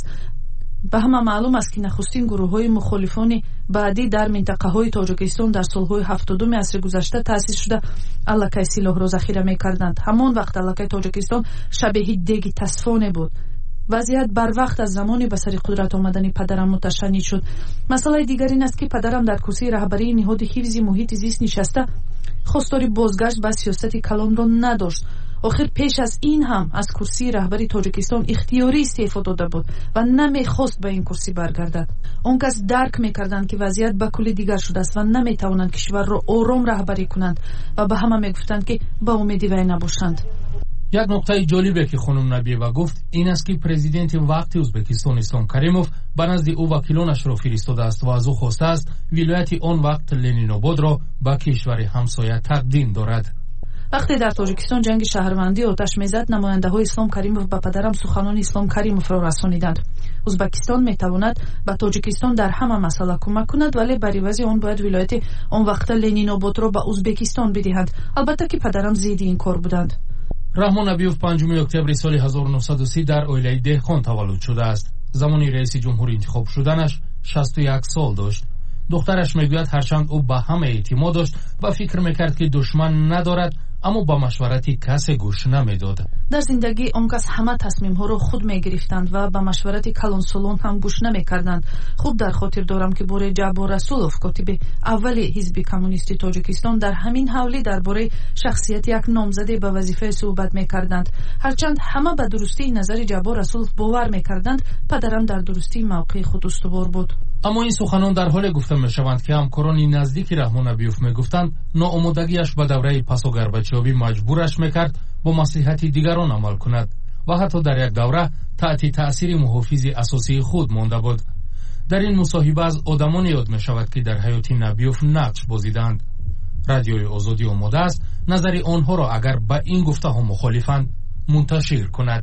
ба ҳама маълум аст ки нахустин гурӯҳҳои мухолифони баъдӣ дар минтақаҳои тоҷикистон дар солҳои ҳафтадуми асри гузашта таъсис шуда аллакай силоҳро захира мекарданд. ҳамон вақт аллакай тоҷикистон шабеҳи деги тасфоне буд. вазъият барвақт аз замони ба сари қудрат омадани падарам муташаннид шуд. масъалаи дигар ин аст ки падарам дар курсии раҳбарии ниҳоди ҳифзи муҳити зист нишаста хостори бозгашт ба сиёсати калонро надошт. охир пеш аз ин ҳам аз курсии раҳбари тоҷикистон ихтиёрӣ истеъфо дода буд ва намехост ба ин курсӣ баргардад. он кас дарк мекарданд ки вазъият ба кулли дигар шудааст ва наметавонанд кишварро ором раҳбарӣ кунанд ва ба ҳама мегуфтанд ки ба умеди вай набошанд. як нуқтаи ҷолибе ки хонум набиева гуфт ин аст ки президенти вақти ӯзбекистон ислом каримов ба назди ӯ вакилонашро фиристодааст ва аз ӯ хостааст вилояти он вақт ленинободро ба кишвари ҳамсоя тақдим дорад. вақте дар тоҷикистон ҷанги шаҳрвандӣ оташ мезад, намояндаҳои ислом каримов ба падарам суханони ислом каримовро расониданд. ӯзбекистон метавонад ба тоҷикистон дар ҳама масъала кӯмак кунад, вале бар ивази он бояд вилояти он вақта ленинободро ба ӯзбекистон бидиҳанд. албатта ки падарам зидди ин кор буданд. раҳмон абиёв панҷуми октябри соли ҳазору нуҳсаду си дар оилаи деҳқон таваллуд шудааст. замони раиси ҷумҳур интихоб шуданаш шасту як сол дошт. духтараш мегӯяд ҳарчанд ӯ ба ҳама эътимод дошт ва фикр мекард ки душман надорад, аммо ба машварати касе гӯш намедод. дар зиндагӣ он кас ҳама тасмимҳоро худ мегирифтанд ва ба машварати калонсолон ҳам гӯш намекарданд. худ дар хотир дорам ки боре ҷаббор расулов, котиби аввали ҳизби коммунисти тоҷикистон, дар ҳамин ҳавлӣ дар бораи шахсияти як номзаде ба вазифае суҳбат мекарданд. ҳарчанд ҳама ба дурустии назари ҷаббор расулов бовар мекарданд, падарам дар дурустии мавқеи худ устувор буд. аммо ин суханон дар ҳоле гуфта мешаванд ки ҳамкорони наздики раҳмон абиёв мегуфтанд ноомодагиаш ба давраи пасу гарбачиёвӣ маҷбураш мекард бо маслиҳати дигарон амал кунад ва ҳатто дар як давра таъти таъсири муҳофизи асосии худ монда буд. дар ин мусоҳиба аз одамоне ёд мешавад ки дар ҳаёти набиёв нақш бозиданд. радиои озодӣ омода аст назари онҳоро агар ба ин гуфтаҳо мухолифанд мунташир кунад.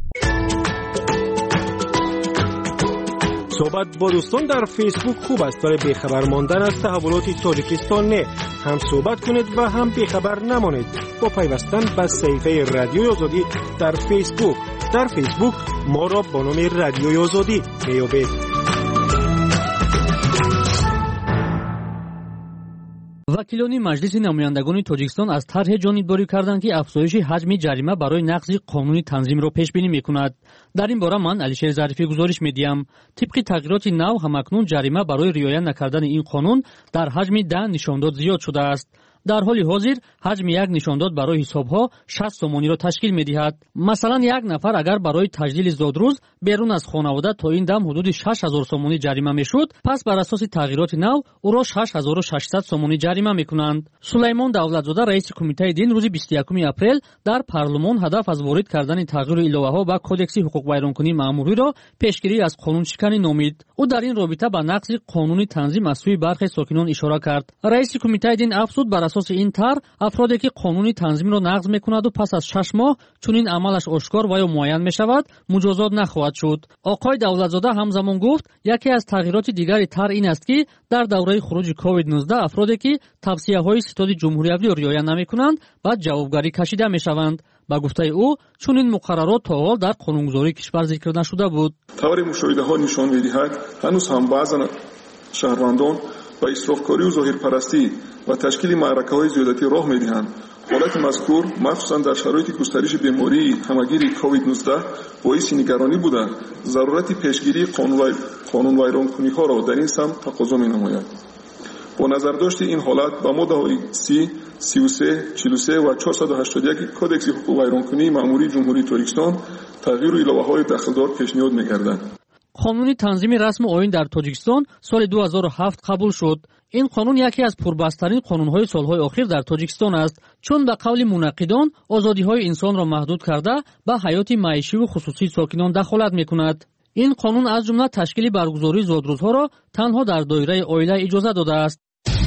صحبت با دوستان در فیسبوک خوب است، برای بیخبر ماندن از تحولات تاجیکستان نه. هم صحبت کنید و هم بیخبر نمانید با پیوستن به صفحه رادیوی آزادی در فیسبوک. در فیسبوک ما را با نام رادیوی آزادی میابید. вакилони маҷлиси намояндагони тоҷикистон аз тарҳе ҷонибдорӣ карданд ки афзоиши ҳаҷми ҷарима барои нақзи қонуни танзимро пешбинӣ мекунад. дар ин бора ман алишер зарифӣ гузориш медиҳам. тибқи тағйироти нав ҳамакнун ҷарима барои риоя накардани ин қонун дар ҳаҷми да нишондод зиёд шудааст. дар ҳоли ҳозир ҳаҷми як нишондод барои ҳисобҳо шаст сомониро ташкил медиҳад. масалан, як нафар агар барои таҷдили зодрӯз берун аз хонавода то ин дам ҳудуди шаш ҳазор сомонӣ ҷарима мешуд, пас бар асоси тағйироти нав ӯро шаш ҳазору шашсад сомонӣ ҷарима мекунанд. сулаймон давлатзода раиси кумитаи дин рӯзи бисту якуми апрел дар парлумон ҳадаф аз ворид кардани тағйири иловаҳо ба кодекси ҳуқуқвайронкунии маъмуриро пешгирӣ аз қонуншиканӣ номид. ӯ дар ин робита ба нақзи қонуни танзим аз сӯи бархе сокинон ишора кард. раиси кумитаи дин афзуд, бар асоси ин тар афроде ки қонуни танзимро нақз мекунаду пас аз шаш моҳ чунин амалаш ошкор ва ё муайян мешавад, муҷозот нахоҳад шуд. оқои давлатзода ҳамзамон гуфт, яке аз тағйироти дигари тар ин аст ки дар давраи хуруҷи ковид нуздаҳ афроде ки тавсияҳои ситоди ҷумҳуриявиро риоя намекунанд ба ҷавобгарӣ кашида мешаванд. ба гуфтаи ӯ чунин муқаррарот то ҳол дар қонунгузории кишвар зикр нашуда буд. таври мушоҳидаҳо нишон медиҳад ҳанӯз ҳам баъзан шаҳрвандон ба исрофкорию зоҳирпарастӣ ва ташкили маъракаҳои зиёдатӣ роҳ медиҳанд. ҳолати мазкур махсусан дар шароити густариши бемории ҳамагири ковид нуздаҳ боиси нигаронӣ буда зарурати пешгирии қонунвайронкуниҳоро дар ин самт тақозо менамояд. бо назардошти ин ҳолат ба моддаҳои си, сию се, чилу се ва чорсаду ҳаштоду як кодекси ҳуқуқи вайронкунии маъмурии ҷумҳурии Тоҷикистон тағйиру иловаҳои дахлдор пешниҳод мегардад. қонуни танзими расму оин дар Тоҷикистон соли ду ҳазору ҳафт қабул шуд. ин қонун яке аз пурбастарин қонунҳои солҳои охир дар Тоҷикистон аст, чун ба қавли мунаққидон озодиҳои инсонро маҳдуд карда ба ҳаёти маишиву хусусии сокинон дахолат мекунад. ин қонун аз ҷумла ташкили баргузории зодрӯзҳоро танҳо дар доираи оила иҷоза додааст.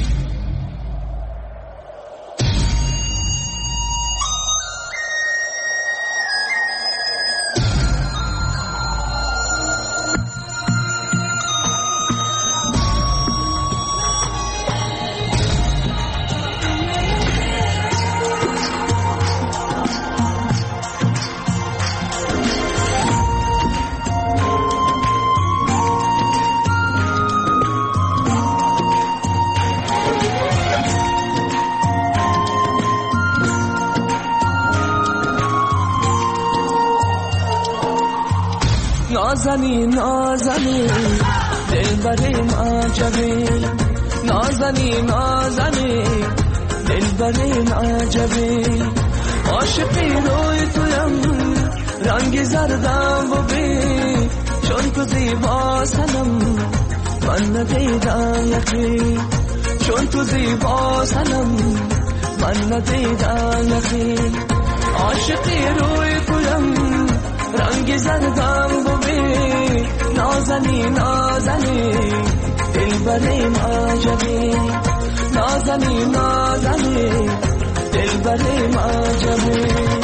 نازنی نازنی دلبریم عجبی نازنی نازنی دلبریم عجبی عاشقی روی تویم رنگ زردم و بی چون تو زیبا سنم من ندیدم یکی چون تو زیبا سنم من ندیدم یکی عاشقی روی تویم رنگ زردم ببی نازنی نازنی دلبریم عجبی نازنی نازنی دلبریم عجبی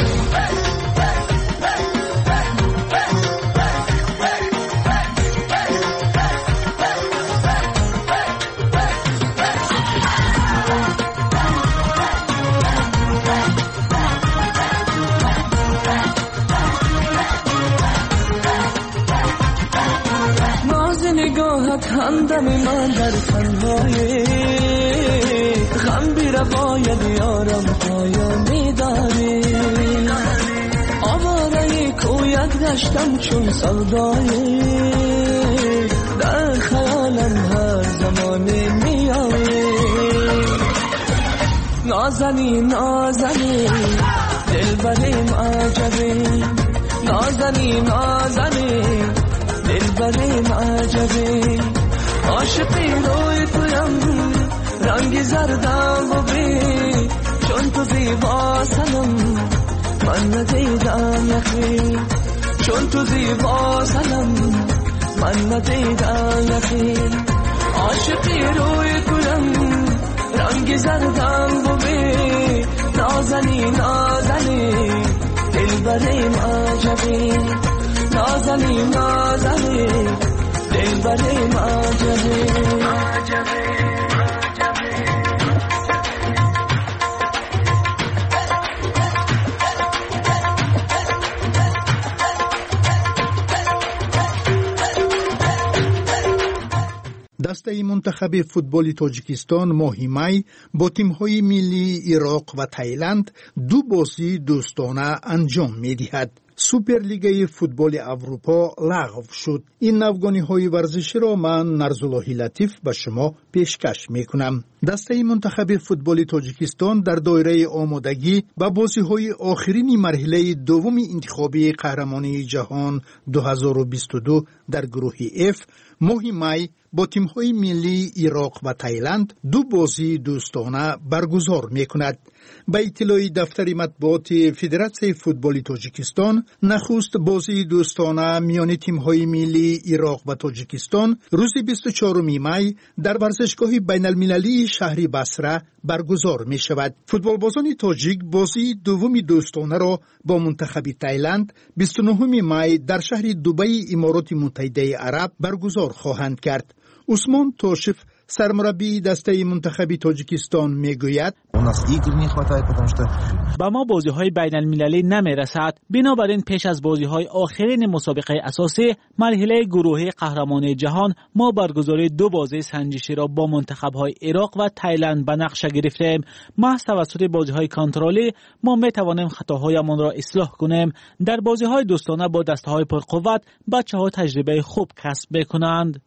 همدم من در تنهایی غم بی روایت یارم پایانی داری آواره کویت گشتم چون سودایی در خیالم هر زمانی میایی نازنی نازنی دلبریم عجبی نازنی نازنی دلبریم عجبی عاشقی روی تویم رنگ زردم و بی چون تو زیبا سنم من ندیدم یکی چون تو زیبا سنم من ندیدم یکی عاشقی روی تویم رنگ زردم و بی نازنی نازنی دلبریم عجبی نازنی نازنی دلبریم عجبی دسته منتخب فوتبال تاجیکستان ماهی می با تیم‌های ملی عراق و تایلند دو بازی دوستانه انجام می‌دهد. سوپرلیگای فوتبال اروپا لغو شد. این نوگانی‌های ورزشی را من نرزاللهی لطیف به شما پیشکش می‌کنم. دسته منتخب فوتبال تاجیکستان در دایره آمادگی به بازی‌های آخرین مرحله دوم انتخابی قهرمانی جهان دو هزار و بیست و دو در گروه اف ماه می با تیم‌های ملی عراق و تایلند دو بازی دوستانه برگزار می‌کند. به اطلاع دفتر مطبوعات فدراسیون فوتبال تاجیکستان، نخست بازی دوستانه میان تیم‌های ملی عراق و تاجیکستان روز بیست و چهارم می در ورزشگاه بین‌المللی شهر بصره برگزار می‌شود. فوتبالبازان تاجیک بازی دوم دوستانه را با منتخب تایلند بیست و نهم می در شهر دبی امارات متحده عرب برگزار خواهند کرد. عثمان توشف سرمربی دسته منتخب تاجیکستان میگوید با ما بازی های بین المللی نمی رسد. بنابراین پیش از بازی های آخرین مسابقه اساسی مرحله گروهی قهرمانی جهان ما برگزاری دو بازی سنجشی را با منتخب های عراق و تایلند به نقشه گرفتیم. محض توسط بازی های کنترلی ما می توانیم خطاهایمان را اصلاح کنیم. در بازی های دوستانه با دسته های پرقوت بچه ها تجربه خوب کسب کنند.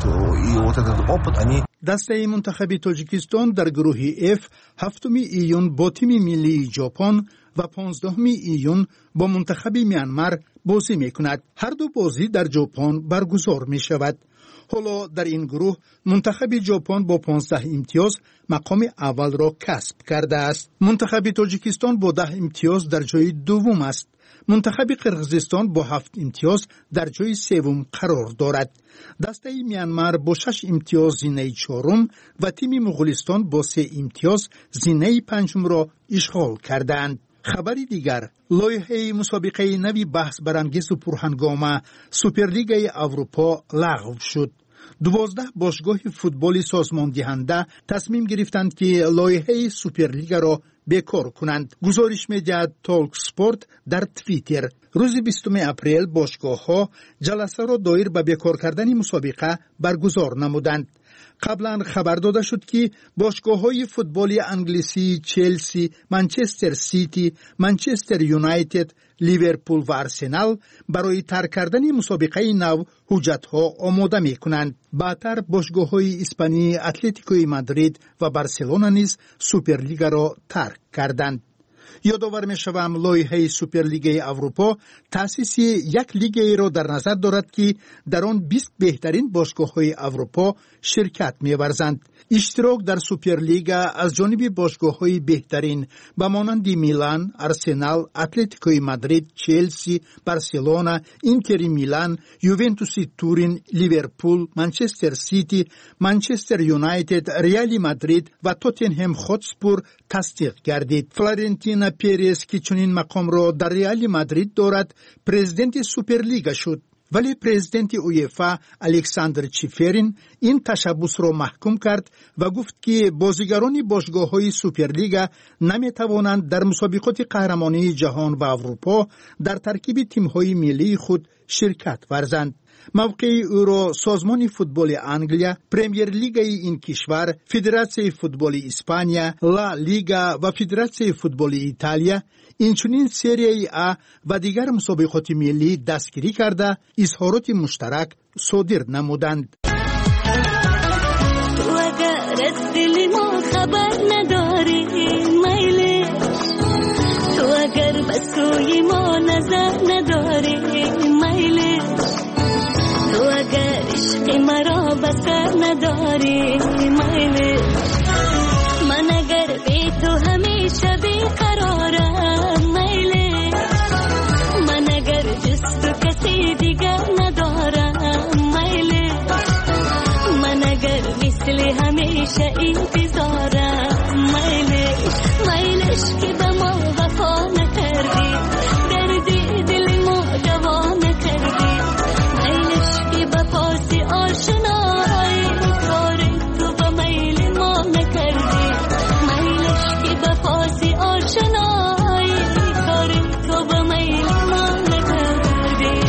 دسته منتخب تاجیکستان در گروه اف هفتم ایون با تیم ملی ژاپن و پانزدهم ایون با منتخب میانمار بازی می کند. هر دو بازی در ژاپن برگزار می شود. حالا در این گروه منتخب ژاپن با پانزده امتیاز مقام اول را کسب کرده است. منتخب تاجیکستان با ده امتیاز در جای دوم است. منتخب قرقیزستان با هفت امتیاز در جای سوم قرار دارد. دسته میانمار با شش امتیاز زینه چهارم و تیم مغولستان با سه امتیاز زینه پنجم را اشغال کردند. خبری دیگر، لایحه مسابقه نوی بحث برانگیز و پرهنگامه سوپرلیگ اروپا لغو شد. دوازده باشگاه فوتبال سازمان دهنده تصمیم گرفتند که لایحه سوپرلیگ را بیکار کنند. گزارش می‌دهد تالک سپورت در توییتر. روز بیستم اپریل باشگاه ها جلسه را دایر به بیکار کردن مسابقه برگزار نمودند. قبلا خبر داده شد که باشگاه‌های فوتبال انگلیسی چلسی، منچستر سیتی، منچستر یونایتد، لیورپول و آرسنال برای ترک کردن مسابقه نو حجت‌ها آماده می‌کنند. بعدتر باشگاه‌های اسپانی اتلتیکو مادرید و بارسلونا نیز سوپرلیگ را ترک کردند. یادآور می‌شوم لایحه سوپرلیگ اروپا تأسیس یک لیگ را در نظر دارد که در آن بیست بهترین باشگاه‌های اروپا شرکت می‌ورزند. اشتراک در سوپرلیگ از جانب باشگاه‌های بهترین به مانند میلان، آرسنال، اتلتیکو مادرید، چلسی، بارسلونا، اینتر میلان، یوونتوس تورین، لیورپول، منچستر سیتی، منچستر یونایتد، ریال مادرید و توتنهم هاتسپور تصدیق گردید. فلورنتینو پرز که چنین مقام را در ریال مادرید دارد، پرزیدنت سوپرلیگ شد. ولی پرزیدنت اویفا الکساندر چیفرین این تشبث را محکوم کرد و گفت که بازیگران باشگاه‌های سوپرلیگ نمی‌توانند در مسابقات قهرمانی جهان و اروپا در ترکیب تیم‌های ملی خود شرکت ورزند. موقع او را سازمان فوتبال انگلیا، پرمیر لیگ این کشور، فدراسیون فوتبال اسپانیا، لا لیگا و فدراسیون فوتبال ایتالیا اینچنین سری ا و دیگر مسابقات ملی دستگیری کرده اظهارات مشترک صادر نمودند. تو اگر از دل ما خبر نداری میل، تو اگر به سوی ما نظر نداری میل، تو اگر عشق مرا بسر نداری میل، من اگر بی تو همیشه بیقرارم میل، من اگر جز تو کسی دیگر ندارم میل، من اگر مثل همیشه انتظارم میل، میلش که به ما وفا نکردی، دردی دل ما جوان کردی، میلش که به پاس آشنایی کار تو به میل ما نکردی، میلش که به پاس آشنایی کار تو به میل ما نکردی.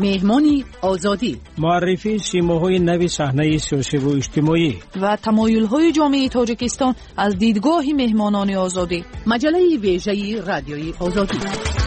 مهمانی آزادی، معرفی سیماهای نوی صحنه سیاسی و اجتماعی و تمایل‌های جامعه تاجیکستان از دیدگاه مهمانان آزادی. مجله ویژه رادیوی آزادی.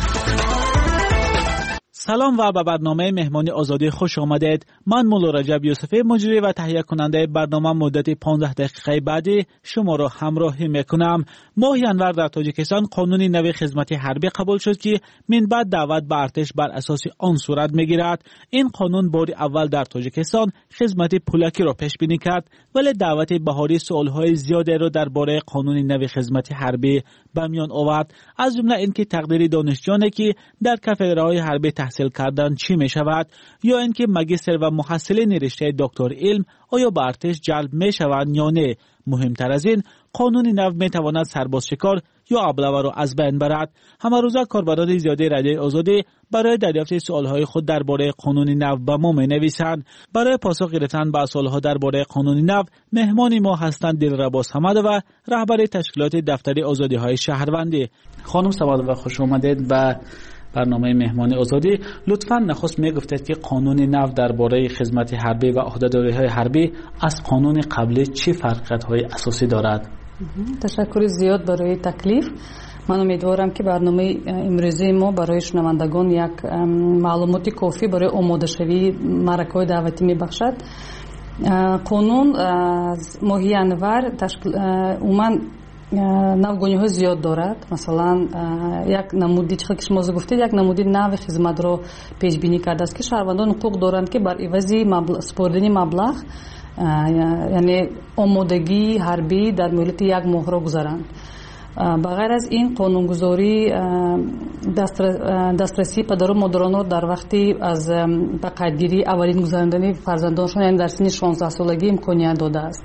سلام و به برنامه مهمانی آزادی خوش آمدید. من مولا رجب یوسفی مجری و تهیه کننده برنامه مدت پانزده دقیقه بعدی شما را همراهی میکنم. ماه ینور در تاجیکستان قانون نوی خدمت حربی قبول شد که من بعد دعوت به ارتش بر اساس آن صورت میگیرد. این قانون بار اول در تاجیکستان خدمت پولکی را پیش بینی کرد، ولی دعوت بهاری سوالهای زیادی را درباره قانون نوی خدمت حربی به میان آورد، از جمله اینکه تقدیر دانشجویانی که در کافدرهای حربی تحصیل کردن چی می شود، یا اینکه ماجستر و محصلین رشته دکتر علم آیا به ارتش جلب می شوند یا نه. مهمتر از این، قانون نو می تواند سرباز شکار یا ابله را از بین برد. همه روزه کاربران زیاده رادیو آزادی برای دریافت سوالهای خود درباره قانون نو به ما می نویسند. برای پاسخ گرفتن به سوالها درباره قانون نو، مهمان ما هستند دلربا صمد و رهبر تشکیلات دفتر آزادی های شهروندی. خانم صمد و خوش آمدید به برنامه مهمانی آزادی. لطفاً نخست میگفتید که قانون نو درباره خدمت حربی و عهده‌داری‌های حربی از قانون قبلی چه فرقیت‌های اساسی دارد؟ تشکر زیاد برای تکلیف. من امیدوارم که برنامه امروزی ما برای شنوندگان یک معلومات کافی برای آماده شوی معرکه‌های دعوتی میبخشد. قانون از ماه ینور تشکیل عموماً نوگونی های زیاد دارد. مثلا یک نمودی چه که شما گفتید، یک نمودی نو خدمت را پیش بینی کرده است که شهروندان حقوق دارند که بر عوض سپردن مبلغ، یعنی آمادگی حربی در مدت یک ماه را گذارند. بغیر از این قانونگذاری دسترسی پدر و مادران در وقتی از به قیدگیری اولین گذراندن فرزندانشان، یعنی در سن شانزده سالگی امکانیت داده است.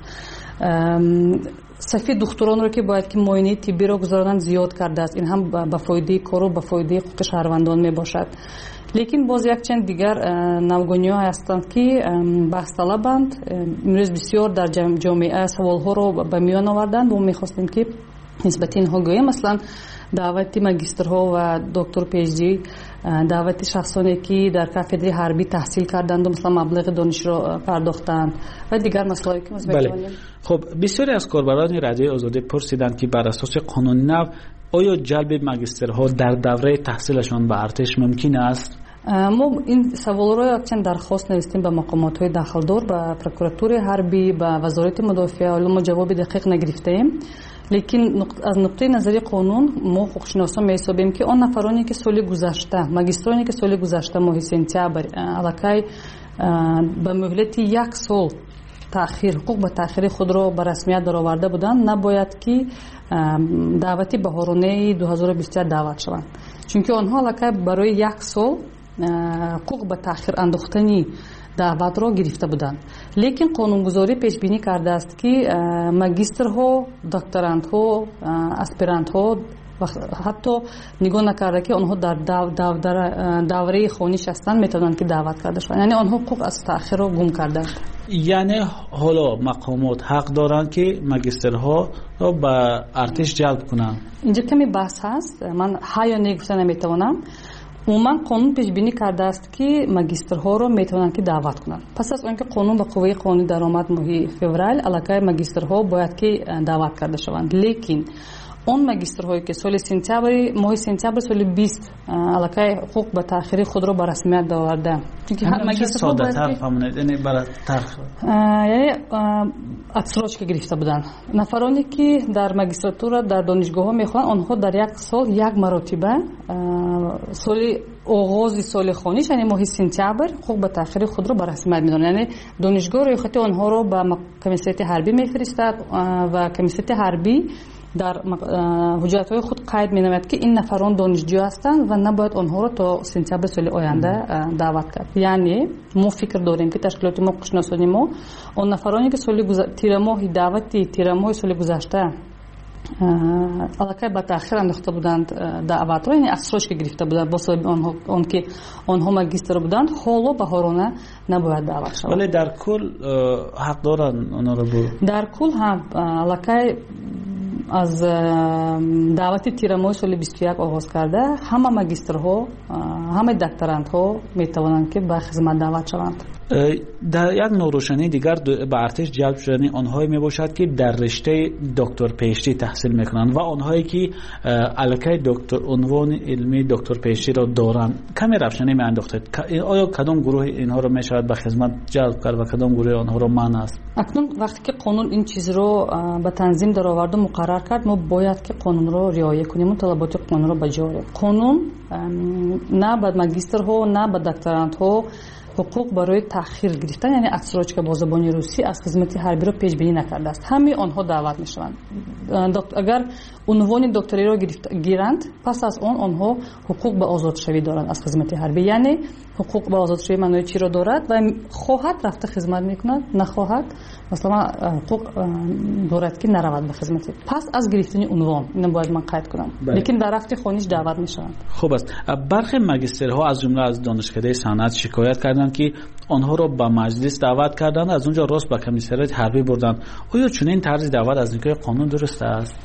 صفی دختران رو که باید که معاینه طبی را گذارند زیاد کرده است. این هم به فایده کار و به فایده حقوق شهروندان می باشد. لیکن باز یک چند دیگر نوگانی ها هستند که بحث طلبند. امروز بسیار در جامعه سوال ها رو به میان آوردند و می خواستیم که نسبت اینها گوییم. مثلا دعوت ماجسترها و دکتر پی اچ دی، دعوت شخصانی که در کافدره حربی تحصیل کردند و مثلا مبلغ دانش را پرداختند و دیگر مسائلی که مثلا بله. خب بسیاری از کاربران رادیو آزادی پرسیدند که بر اساس قانون نو آیا جلب ماجسترها در دوره تحصیلشان به ارتش ممکن است؟ ما این سوال را یک چند درخواست نوشتیم به مقامات های داخلدار، به پروکوراتور حربی، به وزارت مدافعه، ولی ما جواب دقیق نگرفتیم. لیکن از نقطه نظری قانون ما حقوقشناسان می‌حسابیم که آن نفرانی که سال گذشته، ماجسترانی که سال گذشته ماه سپتامبر علاقه به مهلت یک سال تأخیر حقوق به تأخیر خود را به رسمیت درآورده بودند، نباید که دعوت بهارانه دو هزار و بیست و یک دعوت شوند، چون که آنها علاقه برای یک سال حقوق به تأخیر انداختنی دعوت را گرفته بودند. لیکن قانونگذاری پیش بینی کرده است که ماجسترها، دکتراندها، اسپرانتها و حتی نگاه نکرده که آنها در دوره خوانش هستند میتونند که دعوت کرده شوند، یعنی آنها حقوق از تأخیر را گم کردند. یعنی حالا مقامات حق دارند که ماجسترها را به ارتش جلب کنند. اینجا کمی بحث هست، من ها یا نه گفته نمیتوانم. عموما قانون پیش بینی کرده است که ماجسترها را میتونن که دعوت کنند. پس از اینکه قانون به قوه قانونی درآمد ماه فوریه، علاقه ماجسترها باید که دعوت کرده شوند. لیکن اون ماجسترهایی که سال سپتامبر ماه سپتامبر سال بیست علاقه حقوق به تأخیر خود را به رسمیت درآورده، چون هر ماجسترها ساده‌تر فهمونید، یعنی برای تأخیر یعنی اتسراج که گرفته بودن نفرانی که در ماجستراتور در دانشگاه ها میخوان، آنها در یک سال یک مرتبه سال آغاز سال خوانش، یعنی ماه سپتامبر حقوق به تأخیر خود را به رسمیت میدونن. یعنی دانشگاه ریاست آنها را به کمیسیت حربی میفرستد و کمیسیت حربی در حجت‌های خود قید می‌نماید که این نفران دانشجو هستند و نباید آنها را تا سپتامبر سال آینده دعوت کرد. یعنی ما فکر داریم که تشکیلات ما قشناسانی ما اون نفرانی که سال گذشته تیر ماه دعوتی تیر ماه سال گذشته علاقه به تأخیر انداخته بودند دعوت را، یعنی اسراش که گرفته بودند با سبب آنها اون که آنها ماجستر بودند، حالا بهارانه نباید دعوت شوند. ولی در کل حق دارند آنها را برو. در کل هم علاقه از دعوت تیر ماه سال بیست و یک آغاز کرده همه ماجسترها همه دکترانها میتوانند که به خدمت دعوت شوند. در یک نوروشنی دیگر به ارتش جلب شدن آنهایی می باشد که در رشته دکتر پیشتی تحصیل میکنند و آنهایی که علاقه دکتر عنوان علمی دکتر پیشتی را دارند. کمی روشنی می انداختید آیا کدام گروه اینها را می شود به خدمت جلب کرد و کدام گروه آنها را منع است؟ اکنون وقتی که قانون این چیز رو به تنظیم در آورد و مقرر کرد ما باید که قانون رو رعایت کنیم و طلبات قانون رو بجا آوریم. قانون نه به ماجسترها نه به دکترانها حقوق برای تأخیر گرفتن یعنی اکسراج که با زبان روسی از خدمت حربی رو پیش بینی نکرده است. همه آنها دعوت میشوند. اگر عنوان دکتری را گیرند پس از آن آنها حقوق به آزادشوی دارند از خدمت حربی. یعنی حقوق به آزادشوی معنای چی را دارد و خواهد رفته خدمت میکند نخواهد مثلا حقوق دارد که نرود به خدمت. پس از گرفتن عنوان اینو باید من قید کنم. لیکن در رفت خونیش دعوت میشوند. خوب است. برخی ماجسترها از جمله از دانشکده صنعت شکایت کردند که آنها را به مجلس دعوت کردند از اونجا راست به کمیسریات حربی بردند. آیا چنین طرز دعوت از نگاه قانون درست است؟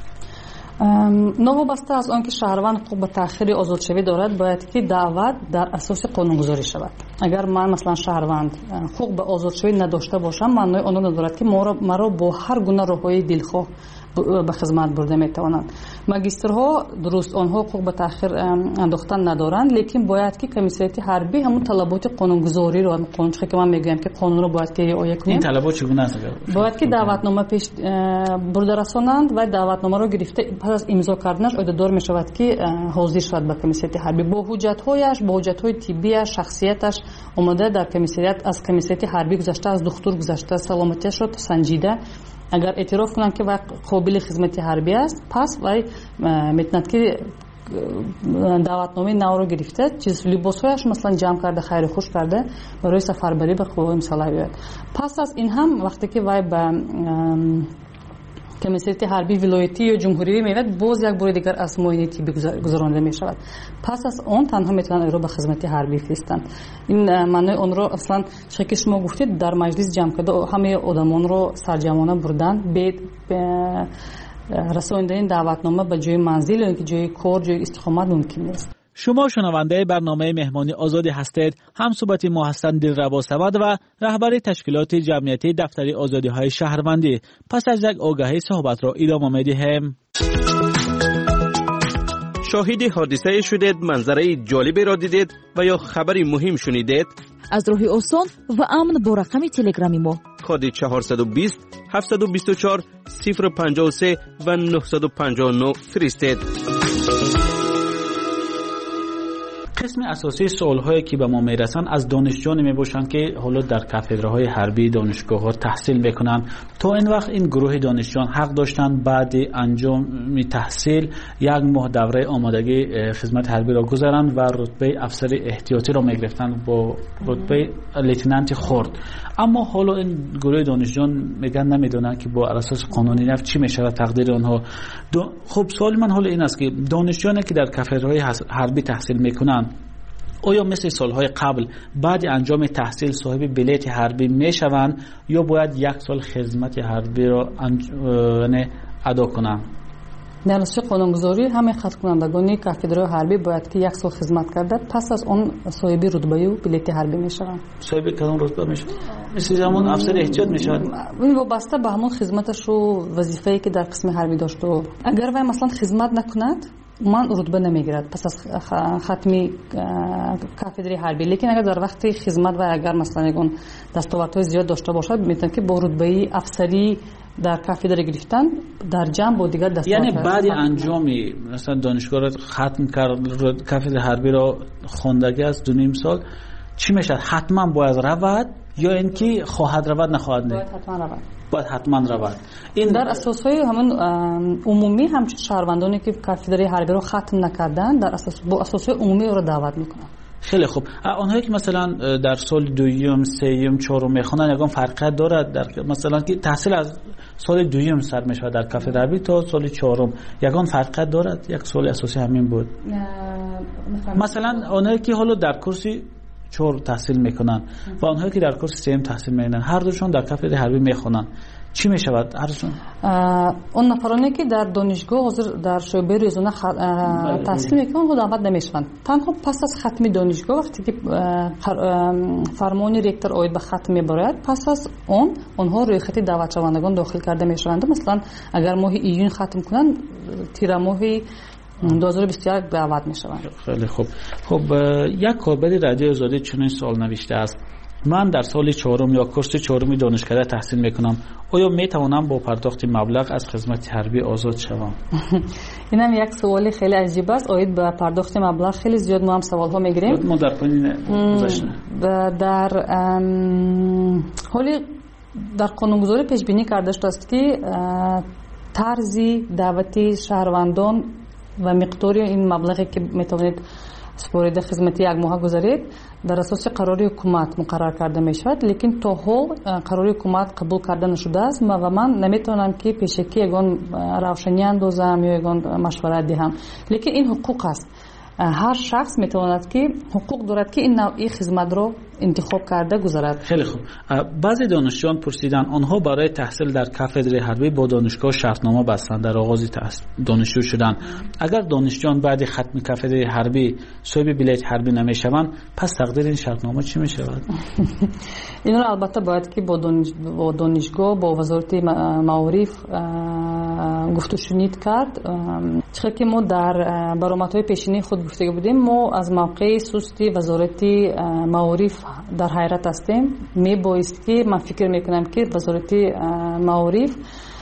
نوابسته از آنکه شهروند حقوق به تأخیر آزادشوی دارد باید که دعوت در اساس قانونگذاری شود. اگر من مثلا شهروند حقوق به آزادشوی نداشته باشم معنای آن ندارد که مرا با هر گونه راههای دلخواه به خدمت برده میتوانند. ماجسترها درست آنها حقوق به تأخیر انداختن ندارند لیکن باید که کمیسریات حربی همون طلبات قانونگذاری رو قانون که من میگم که قانون رو باید که رعایت کنیم. این طلبات چگونه است؟ باید که دعوتنامه پیش برده رسانند و دعوتنامه رو گرفته پس از امضا کردنش عهدهدار میشود که حاضر شود به کمیسریات حربی با حجت‌هایش با حجت‌های طبی شخصیتش اومده در کمیسریات از کمیسریات حربی گذشته از دکتر گذشته سلامتیش رو سنجیده اگر اعتراف کنند که قابل خدمت حربی است پس وای میتوند که دعوتنامه نو رو گرفته چیز لباسهایش مثلا جمع کرده خیر خوش کرده برای سفربری به قوای مسلح بیاید. پس از این هم وقتی که وای به کمیسریات حربی ولایتی یا جمهوری میاد باز یک بار دیگر از معاینه طبی گذرانده می شود. پس از اون تنها میتونن او رو به خدمت حربی فرستند. این معنی اون رو اصلا شکل شما گفتید در مجلس جمع کرده همه آدمان رو سرجمانه بردن به رساندن دعوتنامه به جای منزل یا اینکه جای کار جای استقامت ممکن نیست. شما شنونده برنامه مهمانی آزادی هستید. هم صحبت ما هستند دلربا سبد و رهبر تشکیلات جمعیتی دفتر آزادی های شهروندی. پس از یک آگاهی صحبت را ادامه می‌دهیم. شاهد حادثه شدید، منظره جالبی را دیدید و یا خبری مهم شنیدید؟ از راه آسان و امن با رقم تلگرامی ما کد چهارصد و بیست هفتصد و بیست و چهار صفر پنجاه و سه و نهصد و پنجاه و نه فرستید. قسم اساسی سوال‌هایی که به ما میرسن از دانشجویان میباشند که حالا در کاتدرهای حربی دانشگاه‌ها تحصیل میکنن. تا این وقت این گروه دانشجویان حق داشتند بعد انجام تحصیل یک ماه دوره آمادگی خدمت حربی را گذارند و رتبه افسر احتیاطی را میگرفتند با رتبه لیتنانت خرد. اما حالا این گروه دانشجویان میگن نمیدونن که با اساس قانونی نفت چی میشه تقدیر آنها. خب سوال من حالا این است که دانشجویانی که در کاتدرهای حربی تحصیل میکنن آیا مثل سالهای قبل بعد انجام تحصیل صاحب بلیت حربی میشوند یا باید یک سال خدمت حربی را ادا کنند؟ در اساس قانونگذاری همه خط کنندگان کاتدرهای حربی باید که یک سال خدمت کرده پس از اون صاحب رتبه و بلیت حربی میشوند. صاحب کدام رتبه میشن؟ مثل زمان افسر احتیاط میشن. این وابسته به همون خدمتش و وظیفه‌ای که در قسم حربی داشته. اگر وای مثلا خدمت نکند من رتبه نمیگیرد پس از ختمی کاتدر حربی. لیکن اگر در وقت خدمت و اگر مثلا یگون دستاوردهای زیاد داشته باشد میتونه که با رتبه افسری در کاتدر گرفتن در جمع با دیگر دستاورد یعنی بعد انجامی مثلا دانشگاه را ختم کرد کاتدر حربی را خواندگی از دو نیم سال چی میشه؟ حتما باید رود یا اینکه خواهد رود نخواهد نه؟ باید حتما رود. باید حتما رود. این در اساسهای همون عمومی همچون شهروندانی که کاتدر حربی رو ختم نکردن در اساس با اساسهای عمومی رو دعوت میکنن. خیلی خوب. آنهایی که مثلا در سال دوم، سوم، چهارم میخونن یگان فرقی دارد در مثلا که تحصیل از سال دوم سر میشه در کاتدر حربی تا سال چهارم یگان فرقی دارد؟ یک سال اساسی همین بود. مثلا آنهایی که حالا در کورسی چهار تحصیل میکنن و آنهایی که در کورس سیم تحصیل میکنن هر دوشون در کاتدر حربی میخونن چی می شود ارزون؟ اون نفرانی که در دانشگاه حاضر در شعبه روزانه تحصیل میکنن خود آمد نمیشوند. تنها پس از ختم دانشگاه وقتی که فرمان رکتور آید به ختم میبرد، پس از اون اونها روی خط دعوت شوندگان داخل کرده میشوند. مثلا اگر ماه ایون ختم کنن، تیر ماه دو هزار و بیست و یک دعوت میشوند. خیلی خوب. خب یک کاربر رادیو آزادی چنین سوال نوشته است: من در سال چهارم یا کورس چهارم دانشکده تحصیل میکنم، آیا میتوانم با پرداخت مبلغ از خدمت حربی آزاد شوم؟ این هم یک سوال خیلی عجیب است. آید به پرداخت مبلغ خیلی زیاد ما هم سوال ها میگیریم. ما در پایین گذشته در حالی در قانونگذاری پیش بینی کرده شده است که طرز دعوتی شهروندان و مقدار این مبلغی که میتوانید سپرده خدمتی یک ماه گذارید در اساس قرار حکومت مقرر کرده می شود، لیکن تا حال قرار حکومت قبول کرده نشده است و من نمیتونم که پیشکی یگان روشنی اندازم یا یگان مشورت دهم. لیکن این حقوق است. هر شخص میتواند که حقوق دارد که این نوعی خدمت رو انتخاب کرده گذارد. خیلی خوب. بعضی دانشجویان پرسیدن آنها برای تحصیل در کاتدر حربی با دانشگاه شرطنامه بستند در آغاز دانشجو شدن. اگر دانشجویان بعد ختم کاتدر حربی صاحب بلیط حربی نمیشوند، پس تقدیر این شرطنامه چی میشود؟ این رو البته باید که با دانشگاه با وزارت معارف گفت و شنید کرد. چرا که ما در برآمدهای پیشینی خود گفته بودیم، ما از موقع سستی وزارت معارف در حیرت هستیم. می بایست که من فکر میکنم که وزارت معارف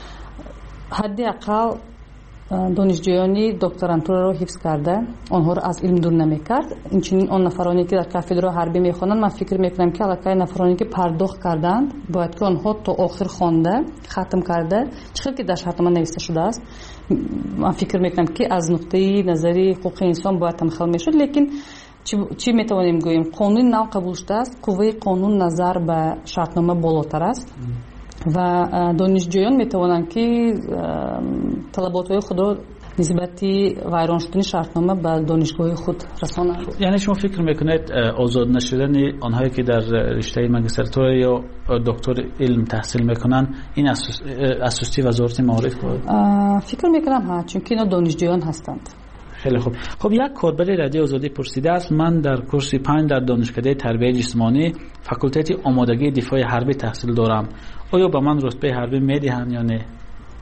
حداقل دانشجویانی دکترانتور رو حفظ کرده، آنها رو از علم دور نمیکرد. اینچنین آن نفرانی که در کاتدر حربی میخوانند، من فکر میکنم که البته نفرانی که پرداخت کردند باید که آنها تا آخر خوانده ختم کرده، چون که در شرطنامه نوشته شده است. من فکر میکنم که از نقطه نظری حقوق انسان باید تمخل میشد. لیکن چی, چی میتوانیم گوییم؟ قانون نو قبول شده است، قوه قانون نظر به شرطنامه بالاتر است و دانشجویان میتوانند که طلبات خود را نسبتی ویران شدن شرطنامه به دانشگاه خود رسانند. یعنی شما فکر میکنید آزاد نشدن آنهایی که در رشته ماجستراتور یا دکتر علم تحصیل میکنن این اساسی وزارت معارف بود؟ فکر میکنم ها، چون که اینا دانشجویان هستند. خیلی خوب. خب یک کاربر رادیو آزادی پرسیده است: من در کورس پنج در دانشکده تربیت جسمانی فاکولته آمادگی دفاع حربی تحصیل دارم، آیا به من رتبه حربی میدهند یا نه؟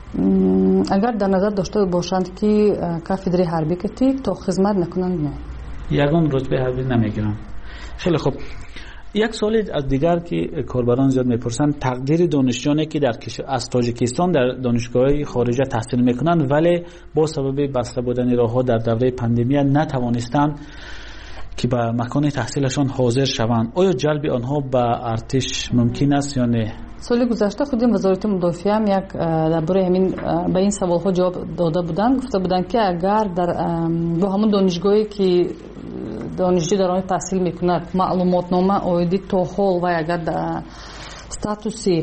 اگر در نظر داشته باشند که کاتدر حربی کتی تا خدمت نکنند، نه، یگان رتبه حربی نمیگیرم. خیلی خوب. یک سوال از دیگر که کاربران زیاد میپرسند: تقدیر دانشجویانی که در از تاجیکستان در دانشگاه‌های خارجه تحصیل میکنند ولی با سبب بسته بودن راه‌ها در دوره پاندمی نتوانستند که به مکان تحصیلشان حاضر شوند، آیا جلب آنها به ارتش ممکن است یا نه؟ سال گذشته خودم وزارت مدافعه هم یک درباره همین به این سوال ها جواب داده بودند. گفته بودند که اگر در با همون دانشگاهی که دانشجو در آن تحصیل میکند معلومات نامه آیدی تا حال و اگر استاتوسی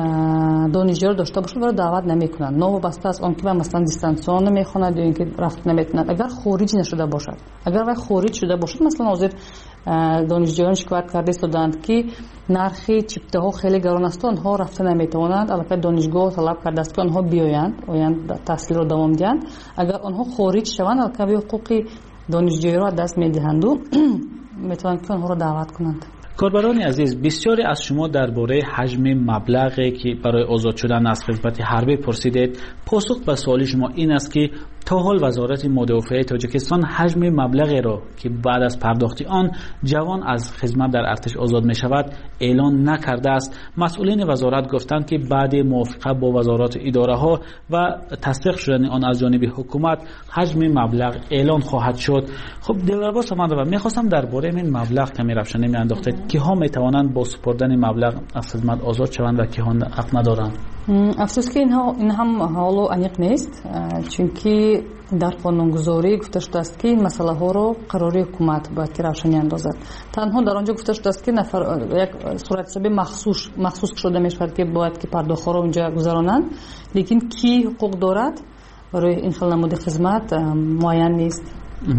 دانشجو رو داشته باشه برای دعوت نمیکنند، نوابسته از آن که مثلا دیستانسیون نمیخواند یا اینکه رفت نمیتوند. اگر خارج نشده باشد، اگر وای خارج شده باشد، مثلا حاضر دانشجویان شکایت کرده استودند که نرخ چیپته ها خیلی گران است، آنها رفته نمیتوانند. البته دانشگاه طلب کرده است که آنها بیایند آیند تحصیل رو دوام دهند. اگر آنها خارج شوند البته حقوق دانشجویی را دست میدهند و میتوانند که آنها را دعوت کنند. کاربران عزیز، بسیاری از شما درباره حجم مبلغی که برای آزاد شدن از خدمت حربی پرسیدید. پاسخ به سوال شما این است که تا حال وزارت مدافعه تاجیکستان حجم مبلغی را که بعد از پرداخت آن جوان از خدمت در ارتش آزاد می شود اعلان نکرده است. مسئولین وزارت گفتند که بعد موافقت با وزارات اداره ها و تصدیق شدن آن از جانب حکومت حجم مبلغ اعلان خواهد شد. خب دلرباس من رو میخواستم درباره این مبلغ کمی روشنی میانداختید که ها میتوانند با سپردن مبلغ از خدمت آزاد شوند و که ها حق ندارند. افسوس که اینها این هم حالو انیق نیست، چون که در قانونگذاری گفته شده است که این مسئله ها رو قرار حکومت باید که روشنی اندازد. تنها در آنجا گفته شده است که نفر یک صورت حساب مخصوص مخصوص شده می شود که باید که پرداخت ها رو اونجا گذرانند، لیکن کی حقوق دارد برای این خیلی نمود خدمت معین نیست.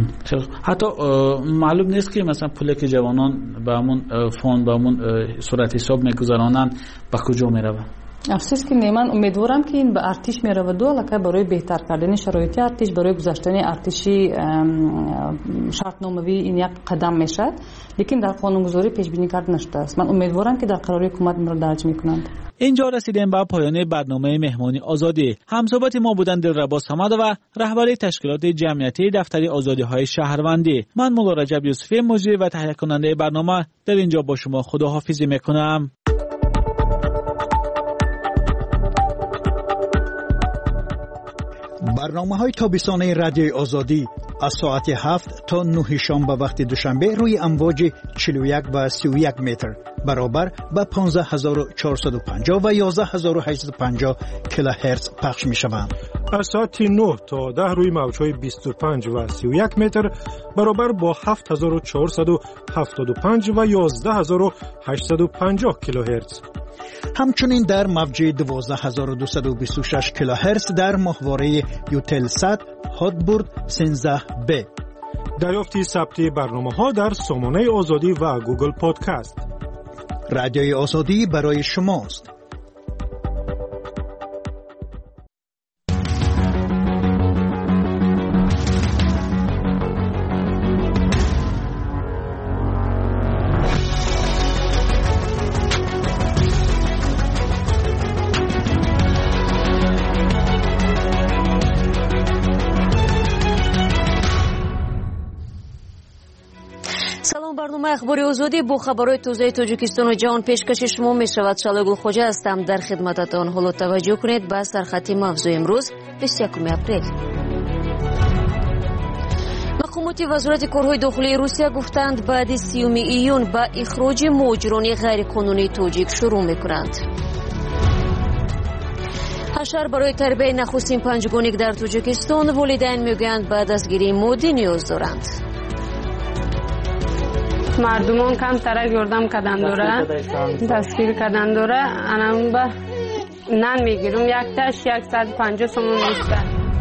حتی معلوم نیست که مثلا پولی که جوانان به همون فوند به همون صورت حساب میگذرانند به کجا میروند. افسوس که من امیدوارم که این به ارتش میرود و البته برای بهتر کردن شرایط ارتش، برای گذاشتن ارتشی شرطنامه‌ای این یک قدم میشد، لیکن در قانونگذاری پیش بینی کرده نشده است. من امیدوارم که در قراری حکومت این را درج میکنند. اینجا رسیدیم به پایان برنامه مهمانی آزادی. همصحبت ما بودند دلربا صمد و رهبر تشکیلات جمعیتی دفتر آزادی های شهروندی. من مولا رجب یوسفی مجری و تهیه کننده برنامه در اینجا با شما خداحافظی میکنم. برنامه های تابستانه رادیوی آزادی از ساعت هفت تا نه شنبه وقت دوشنبه روی امواج چهل و یک و سی و یک متر برابر با پانزده هزار و چهارصد و پنجاه و یازده هزار و هشتصد و پنجاه کیلوهرتز پخش می شوند. از ساعت نه تا ده روی موج‌های بیست و پنج و سی و یک متر برابر با هفت هزار و چهارصد و هفتاد و پنج و یازده هزار و هشتصد و پنجاه کیلوهرتز. همچنین در موج دوازده هزار و دویست و بیست و شش کیلوهرتز در ماهواره یوتلسات هاتبورد سیزده بی. دریافت ثبت برنامه‌ها در سامانه آزادی و گوگل پادکست. رادیوی آزادی برای شماست. برنامه اخباری آزادی با خبرهای تازه تاجیکستان و جهان پیشکش شما می شود. شالگل خوجا هستم. در خدمتتان. حالا توجه کنید به سرخط موضوع امروز بیست و یکم اپریل. مقامات وزارت کارهای داخلی روسیه گفتند بعد سیوم ایون با اخراج مهاجران غیر قانونی تاجیک شروع می کنند. حشر برای تربیت نخستین پنجگانیک در تاجیکستان، والدین میگویند بعد از گیری مادی نیاز دارند. مردمان کم ترک یردم کدن دوره دستگیر کدن دوره انم به نن میگیرم یک تاش یکصد و پنجاه سومون نیسته.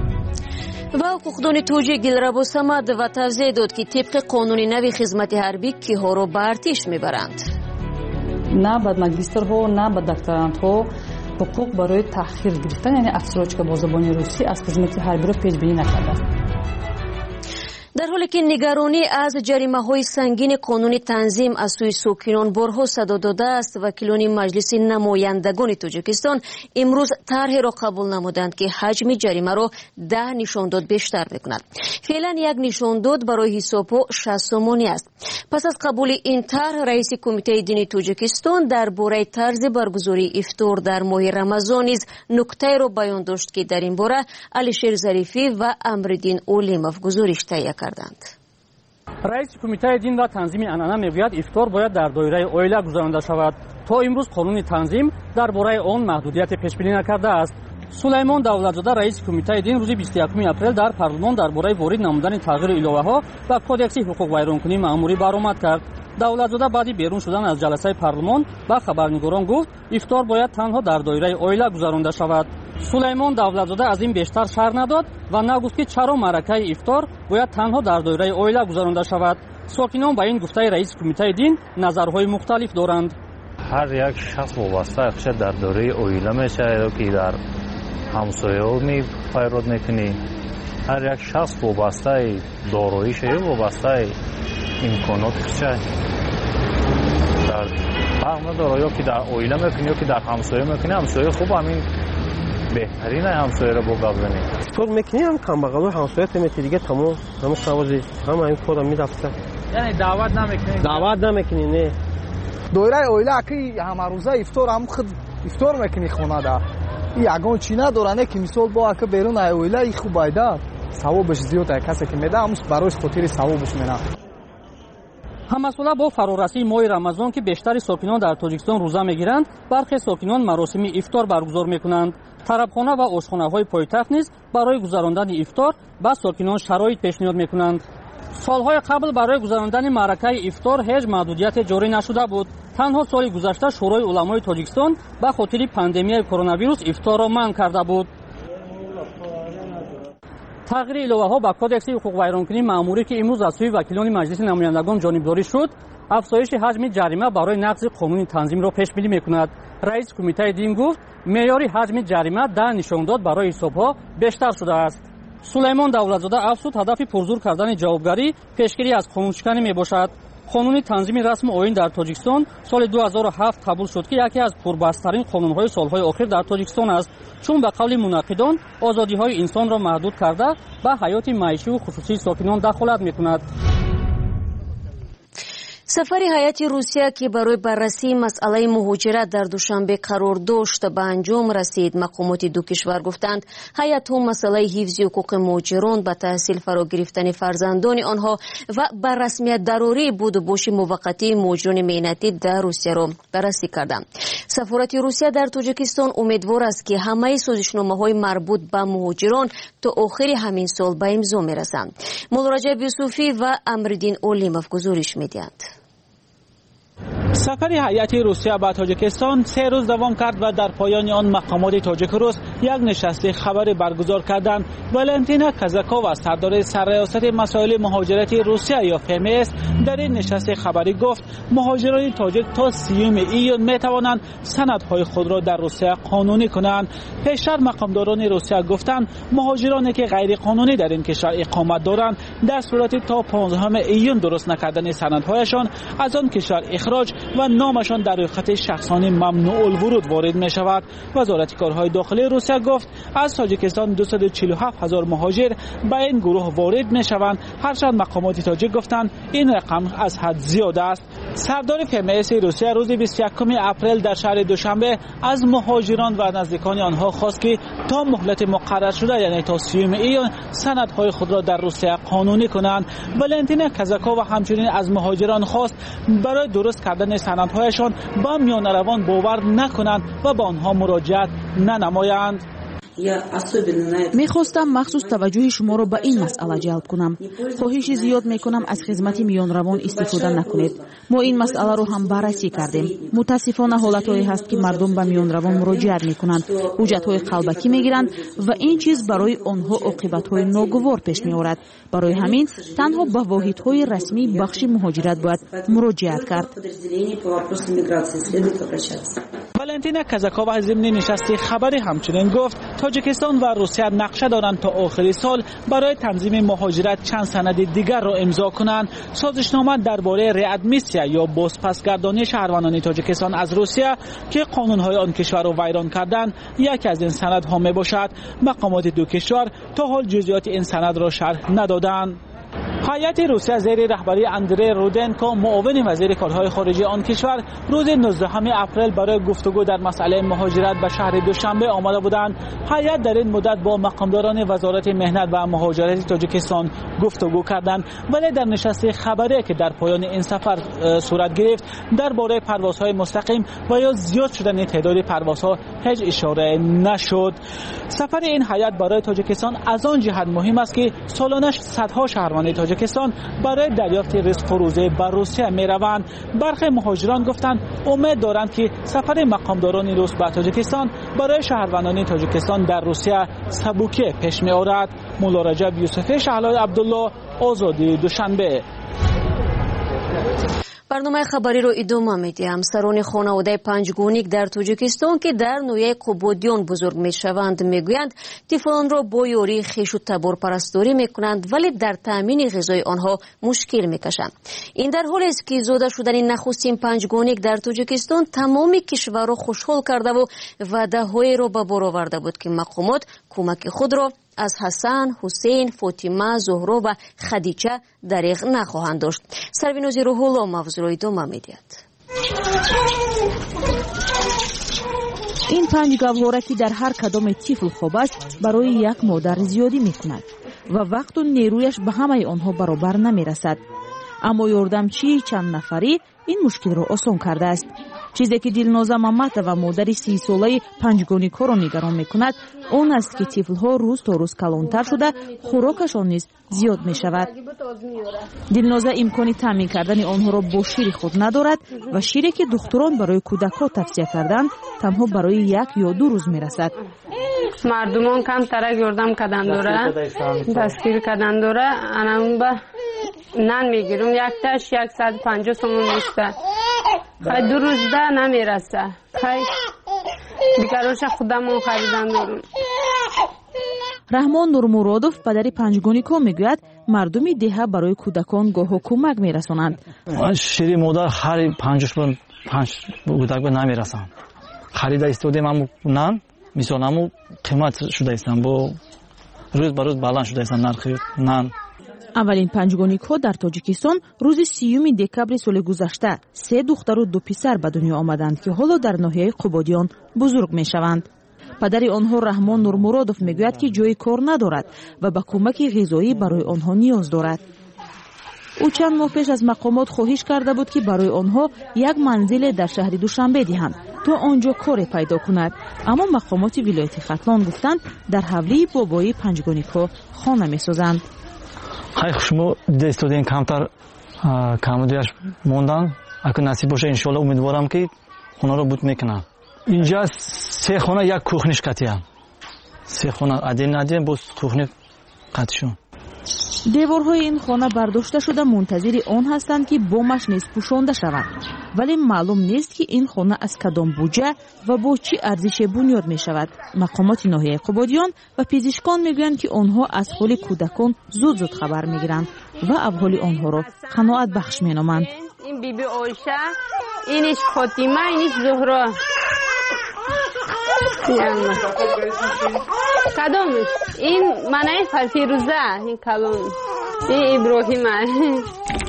و حقوقدان توجیه گلربا صمد و توضیح داد که طبق قانون نوی خدمت حربی کیها رو به ارتش میبرند. نه به ماجسترها نه به دکترانتها حقوق برای تأخیر گرفتن، یعنی افسران که با زبان روسی از خدمت حربی رو پیش بینی نکرده. در حالی که نگرانی از جریمه های سنگین قانون تنظیم از سوی ساکنان بارها صدا داده است، وکیلان مجلس نمایندگان تاجیکستان امروز طرحی را قبول نمودند که حجم جریمه را ده نشانداد بیشتر میکند. فعلا یک نشانداد برای حسابها شصت سومانی است. پس از قبول این طرح، رئیس کمیته دینی تاجیکستان درباره طرز برگزاری افطار در ماه رمضان نیز نکته را بیان داشت که در این باره علیشیر ظریفی و امرالدین اولیموف گزارش تهیه کردند. رئیس کمیته دین و تنظیم عنعنه میگوید افطار باید در دایره عائله گذرانده شود. تا امروز قانون تنظیم درباره آن محدودیت پیش بینی نکرده است. سلیمان دولتزاده رئیس کمیته دین روز بیست و یکم اپریل در پارلمان درباره وارد نمودن تغییر الوهه‌ها و کودکس حقوق ویرانکنی مأموری برآمد کرد. دولتزاده بعد بیرون شدن از جلسه پارلمان با خبرنگاران گفت افطار باید تنها در دایره عائله گذرانده شود. سلیمان دولتزاده از این بیشتر شرح نداد و نگفت که چرا معرکه افطار باید تنها در دایره عائله گذرانده شود. ساکنان با این گفته رئیس کمیته دین نظرهای مختلف دارند. هر یک شخص وابسته اخش در دایره عائله میشه که در همسایه ها می پیرود میکنی. هر یک شخص وابسته داراییش وابسته امکانات خشه در فهم داره، یا که در عائله میکنی یا که در همسایه میکنی. همسایه خوب همین بهترین همسایه رو با گفتنی طور میکنی هم کم بغل همسایه تمیتی دیگه تمام همه سوازی همه این کارم میرفته. یعنی دعوت نمیکنی؟ دعوت نمیکنی نه. دایره عائله که همه روزه افطار هم خود افطار میکنی خونه ده. یگان چی ندارنه که مثال با که بیرون عائله ای خوب ایده ثوابش زیاده، کسی که میده همش برایش خاطر ثوابش میده. همساله با فرارسی ماه رمضان که بیشتر ساکنان در تاجیکستان روزه میگیرند، برخی ساکنان مراسم افطار برگزار میکنند. طربخانه و آشخانه‌های پایتخت نیز برای گذراندن افطار با ساکنان شرایط پیشنهاد میکنند. سالهای قبل برای گذراندن معرکه افطار هیچ محدودیت جاری نشده بود. تنها سال گذشته شورای علمای تاجیکستان به خاطر پاندمی کرونا ویروس افطار را منع کرده بود. تغییر الوه‌ها با کدکس حقوق ویرانکنی مأموری که امروز از سوی وکیلان مجلس نمایندگان جانبداری شد، افزایش حجم جریمه برای نقض قانون تنظیم را پیش بینی میکند. رئیس کمیته دین گفت معیار حجم جریمه در نشانداد برای حسابها بیشتر شده است. سلیمان دولتزاده افزود هدف پرزور کردن جوابگری پیشگیری از قانونشکنی میباشد. قانون تنظیم رسم آیین در تاجیکستان سال دو هزار و هفت قبول شد که یکی از پربحث‌ترین قانون‌های سال‌های اخیر در تاجیکستان است، چون به قول منعقدان آزادی‌های انسان را محدود کرده به حیات معیشی و خصوصی ساکنان دخالت می‌کند. سفر هیئت روسیه که برای بررسی مسئله مهاجرت در دوشنبه قرار داشت به انجام رسید. مقامات دو کشور گفتند هیئت هم مسئله حفظ حقوق مهاجران به تحصیل فرا گرفتن فرزندان آنها و بر رسمیت ضروری بود و باش موقتی مهاجران مهنتی در روسیه را بررسی کردند. سفارت روسیه در تاجیکستان امیدوار است که همه سازشنامه‌های مربوط به مهاجران تا آخر همین سال به امضا می‌رسند. مولا رجب یوسفی و امرالدین اولیموف گزارش می‌دهند. سفر هیئت روسیه به تاجیکستان سه روز دوام کرد و در پایان آن مقامات تاجیک روس یک نشست خبری برگزار کردند. والنتینا کازاکووا سردار سرریاست مسائل مهاجرت روسیه یا اف ام اس در این نشست خبری گفت مهاجران تاجیک تا سیوم ایون می توانند سندهای خود را در روسیه قانونی کنند. پیشتر مقامداران روسیه گفتند مهاجرانی که غیر قانونی در این کشور اقامت دارند در صورت تا پانزدهم ایون درست نکردن سندهایشان از آن کشور اخراج و نامشان در خط شخصانی ممنوع الورود وارد می شود. وزارت کارهای داخلی روسیه گفت از تاجیکستان دویست و چهل و هفت هزار مهاجر به این گروه وارد می شوند، هرچند مقامات تاجیک گفتند این رقم از حد زیاد است. سردار اف ام اس روسیه روز بیست و یکم اپریل در شهر دوشنبه از مهاجران و نزدیکان آنها خواست که تا مهلت مقرر شده یعنی تا سیوم ایون سندهای خود را در روسیه قانونی کنند. والنتینا کازاکووا همچنین از مهاجران خواست برای درست کردن سندهایشان با میانه روان باور نکنند و با آنها مراجعت ننمایند. میخواستم مخصوص توجه شما را به این مسئله جلب کنم. خواهش زیاد میکنم از خدمت میان روان استفاده نکنید. ما این مسئله رو هم بررسی کردیم. متاسفانه حالتهایی هست که مردم به میان روان مراجعت میکنند، حجتهای قلبکی میگیرند و این چیز برای آنها عاقبتهای ناگوار پیش میآورد. برای همین تنها به واحدهای رسمی بخش مهاجرت باید مراجعت کرد. والنتینا کازاکووا ضمن نشست خبری همچنین گفت تاجیکستان و روسیه نقشه دارند تا آخر سال برای تنظیم مهاجرت چند سند دیگر را امضا کنند. سازشنامه درباره ریادمیسیا یا بازپسگردانی شهروندان تاجیکستان از روسیه که قانونهای آن کشور را ویران کردند یکی از این سندها میباشد. مقامات دو کشور تا حال جزئیات این سند را شرح ندادند. هیئت روسیه زیر رهبری اندری رودنکو معاون وزیر کارهای خارجه آن کشور روز نوزدهم اپریل برای گفتگو در مسئله مهاجرت به شهر دوشنبه آمده بودند. هیئت در این مدت با مقامداران وزارت مهنت و مهاجرت تاجیکستان گفتگو کردند، ولی در نشست خبری که در پایان این سفر صورت گرفت درباره پروازهای مستقیم و یا زیاد شدن تعداد پروازها هیچ اشاره نشد. سفر این هیئت برای تاجیکستان از آن جهت مهم است که سالانه صدها شهروند تاجیکستان برای دریافت رزق و روزی به روسیه می روند. برخی مهاجران گفتند امید دارند که سفر مقامداران روس به تاجیکستان برای شهروندان تاجیکستان در روسیه سبوکه پیش می آورد. مولا رجب یوسفی، شهلای عبدالله، آزادی دوشنبه. برنامه خبری رو ادامه میدیم. سران خانواده پنجگونیک در تاجیکستان که در نویه قبادیان بزرگ میشوند میگویند طفلان را با یاری خویش و تبار پرستاری میکنند ولی در تامین غذای آنها مشکل میکشند. این در حالی است که زاده شدن نخستین پنجگونیک در تاجیکستان تمام کشور را خوشحال کرده و وعده‌های را به بار آورده بود که مقامات کمک خود را از حسن، حسین، فاطمه، زهرا و خدیجه دریغ نخواهند داشت. سروینوز روح الله موضوع را ادامه می‌دهد. این پنج گوهره که در هر کدام طفل خواب است برای یک مادر زیادی می‌کند و وقت و نیرویش به همه آنها برابر نمی‌رسد. اما یاردمچی چند نفری این مشکل را آسان کرده است. چیزی که دلنازه محمد و مادر سی ساله پنجگونیک‌ها را نگران می‌کند آن است که طفل‌ها روز تا روز کلانتر شده خوراکشان نیز زیاد می‌شود. دلنازه امکانی تامین کردن آنها را با شیر خود ندارد و شیری که دکتران برای کودک‌ها توصیه کردند تنها برای یک یا دو روز می‌رسد. مردمان کم ترک یاردم کردن داره، دستگیر کردن داره، انم به نان میگیرم یک تاش صد و پنجاه تومان میشه. خیلی دو روز ده نمیرسه. خیلی دیگه روش خودمون خریدن دارم. رحمان نورمرادوف پدری پنجگونیکو میگوید مردمی دهه برای کودکان گاه کمک میرسونند. شیری مادر هر پنجش بون پنج کودک به نمیرسند. خرید استودیم همو نان مثلا همو قیمت شده استن با روز به روز بالان شده استن نرخ نان. اولین پنجگونیکو در تاجیکستان روز سیوم دکبر سال گذشته سه دختر و دو پسر به دنیا آمدند که حالا در ناحیه قبادیان بزرگ میشوند. پدری آنها رحمان نورمرادوف میگوید که جای کار ندارد و به کمک غذایی برای آنها نیاز دارد. او چند ماه پیش از مقامات خواهش کرده بود که برای آنها یک منزل در شهر دوشنبه دهند تا آنجا کار پیدا کند، اما مقامات ولایت ختلان گفتند در حوله بابایی پنجگونیکو خانه میسازند. خیلی شما استودین کمتر کمودیش موندن، اگه نصیب باشه انشالله امیدوارم که خونه رو بود میکنم. اینجا سه خانه یک کوخنش قطعه، سه خانه ادین ندیم باز کوخنه قطعشون. دیوارهای این خانه برداشته شده منتظر آن هستند که بامش نیز پوشانده شود، ولی معلوم نیست که این خانه از کدام بودجه و با چه ارزش بنیاد می شود. مقامات ناحیه قبادیان و پزشکان میگویند که آنها از حال کودکان زود زود خبر میگیرند و احوال آنها را قناعت بخش مینامند. این بیبی آیشه، اینش فاطمه، اینش زهرا. کدامش؟ این منای فیروزه، این کلون، این ابراهیمه.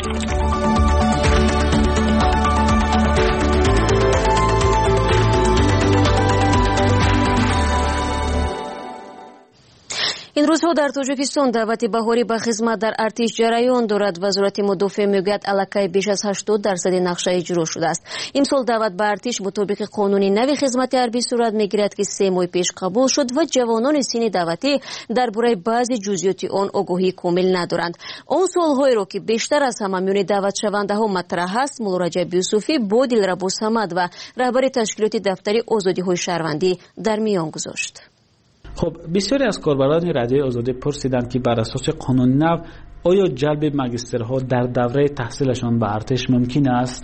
این روزها در تاجیکستان دعوت بهاری به خدمت در ارتش جریان دارد. وزارت مدافع میگوید الکی بیش از هشتاد درصد نقشه اجرا شده است. امسال دعوت به ارتش مطابق قانون نوی خدمت حربی صورت میگیرد که سه ماه پیش قبول شد و جوانان سین دعوتی درباره بعضی جزئیات آن آگاهی کامل ندارند. آن سالهایی را که بیشتر از همه میان دعوت شونده ها مطرح است، مولا رجب یوسفی با دلربا صمد و رهبر تشکیلات دفتر آزادی های شهروندی در میان گذاشت. خب بسیاری از کاربران رادیوی آزادی پرسیدند که بر اساس قانون نو آیا جلب ماجسترها در دوره تحصیلشان به ارتش ممکن است؟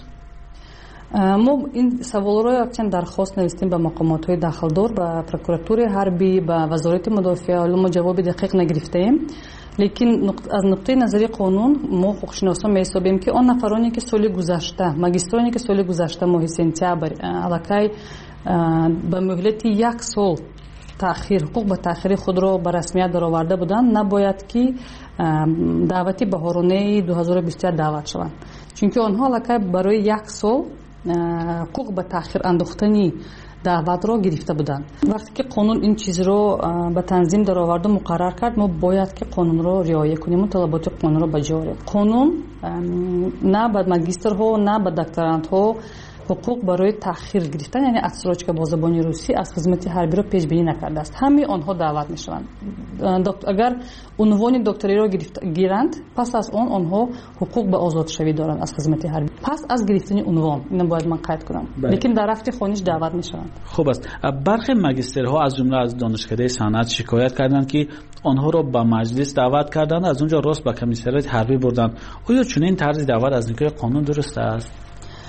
ما این سوال را یکچند درخواست نوشتیم به مقامات های داخلدار، به پروکوراتور حربی، به وزارت مدافع، ولی ما جواب دقیق نگرفتیم. لیکن از نقطه نظری قانون ما حقوقشناسان می‌حسابیم که آن نفرانی که سال گذشته ماجسترانی که سال گذشته ماه سپتامبر الکی به مهلت یک سال تأخیر حقوق به تأخیر خود را به رسمیت درآورده بودند، نباید که دعوتی بهارانه دو هزار و بیست و یک دعوت شوند، چون آنها الکی برای یک سال حقوق به تأخیر انداختنی دعوت را گرفته بودند. وقتی که قانون این چیز را به تنظیم درآورد و مقرر کرد، ما باید که قانون را رعایت کنیم و طلبات قانون را بجا آوریم. قانون نه به ماجسترها نه به دکترانتها حقوق برای تأخیر گرفتن، یعنی اتسراج که با زبان روسی از خدمت حربی را پیش بینی نکرده است. همه آنها دعوت میشوند. اگر عنوان دکتری را گیرند، پس از آن آنها حقوق به آزاد شوی دارند از خدمت حربی. پس از گرفتن عنوان، اینو باید من قید کنم. لیکن در رفت خانش دعوت میشوند. خوب است. برخی ماجسترها از جمله از دانشکده صنعت شکایت کردند که آنها را به مجلس دعوت کردند، از اونجا راست به کمیسریات حربی بردند. آیا چنین طرز دعوت از نگاه قانون درست است؟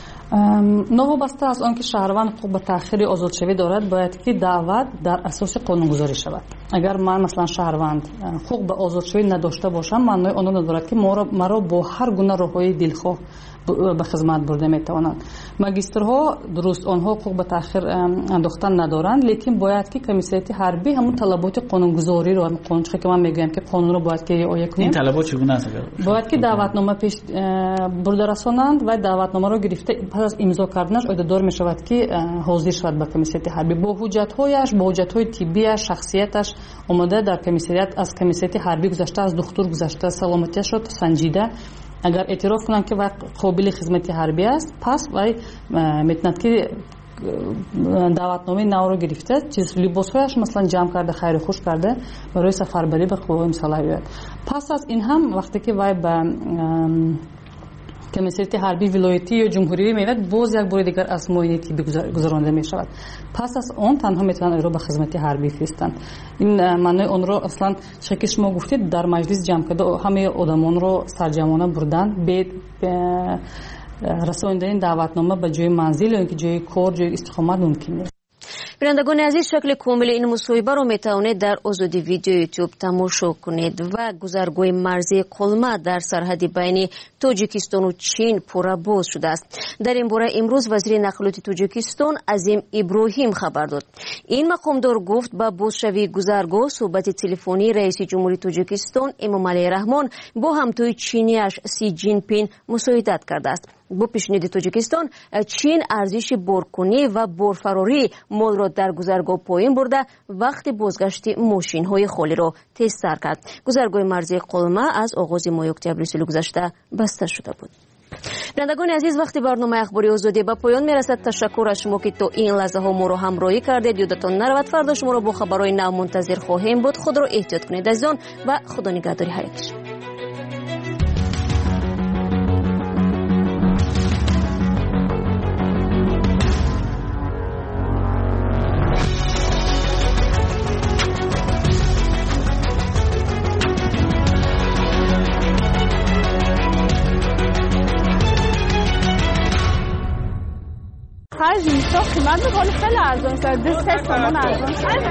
نوابسته از آنکه شهروند حقوق به تأخیر آزاد شوی دارد، باید که دعوت در اساس قانون گذاری شود. اگر من مثلا شهروند حقوق به آزاد شوی نداشته باشم، معنای آن ندارد که مرا با هر گونه راههای دلخواه به خدمت برده میتوانند. ماجسترها درست آنها حقوق به تأخیر انداختن ندارند، لیکن باید که کمیسریات حربی همون طلبات قانونگذاری رو، قانون که من میگم که قانون رو باید که رعایت کنیم. این طلبات چگونه است؟ باید که دعوتنامه پیش برده رسانند و دعوتنامه رو گرفته پس از امضا کردنش عهدهدار میشود که حاضر شود به کمیسریات حربی با حجت‌هایش، با حجت‌های طبی شخصیتش اومده در کمیسریات، از کمیسریات حربی گذشته، از دکتر گذشته، سلامتیش رو سنجیده. اگر اعتراف کنند که وقت قابل خدمت حربی است، پس وای میتوند که دعوتنامه نو رو گرفته، چیز لباسهایش مثلا جمع کرده، خیر خوش کرده برای سفربری به قوای مسلحه بیاید. پس از این هم وقتی که وای به کمیسریت حربی ولایتی یا جمهوری میاد باز یک بار دیگر از معاینه طبی گذرانده می شود. پس از آن تنها میتونن او را به خدمت حربی فرستند. این معنی آن را اصلا چه شما گفتید در مجلس جمع کرده همه آدمان را سرجمانه بردن به رساندن دعوتنامه به جای منزل یا اینکه جای کار جای استقامت ممکن نیست. بینندگان عزیز شکل کامل این مصاحبه رو میتوانید در آزادی ویدیو یوتیوب تماشا کنید و گذرگاه مرزی قلمه در سرحد بین تاجیکستان و چین پوره باز شده است. در این باره امروز وزیر نقلات تاجیکستان عظیم ابراهیم خبر داد. این مقامدار گفت با بازشوی گذرگاه صحبت تلفنی رئیس جمهوری تاجیکستان امامعلی رحمان با همتای چینیش سی جین پین مساعدت کرده است. با پیشنهاد تاجیکستان چین ارزش بارکنی و بارفراری مال را در گذرگاه پایین برده وقت بازگشت ماشین های خالی را تستر کرد. گذرگاه مرزی قلمه از آغاز ماه اکتبر سال گذشته بسته شده بود. بینندگان عزیز وقتی برنامه اخباری آزادی به پایان میرسد. تشکر از شما که تا این لحظه ها ما را همراهی کردید. یادتان نرود فردا شما را با خبرهای نو منتظر خواهیم بود. خود را احتیاط کنید از آن و خدا نگهداری هر یک. خرج میسا قیمت بکنه خیلی ارزان است. دو سه تومان ارزان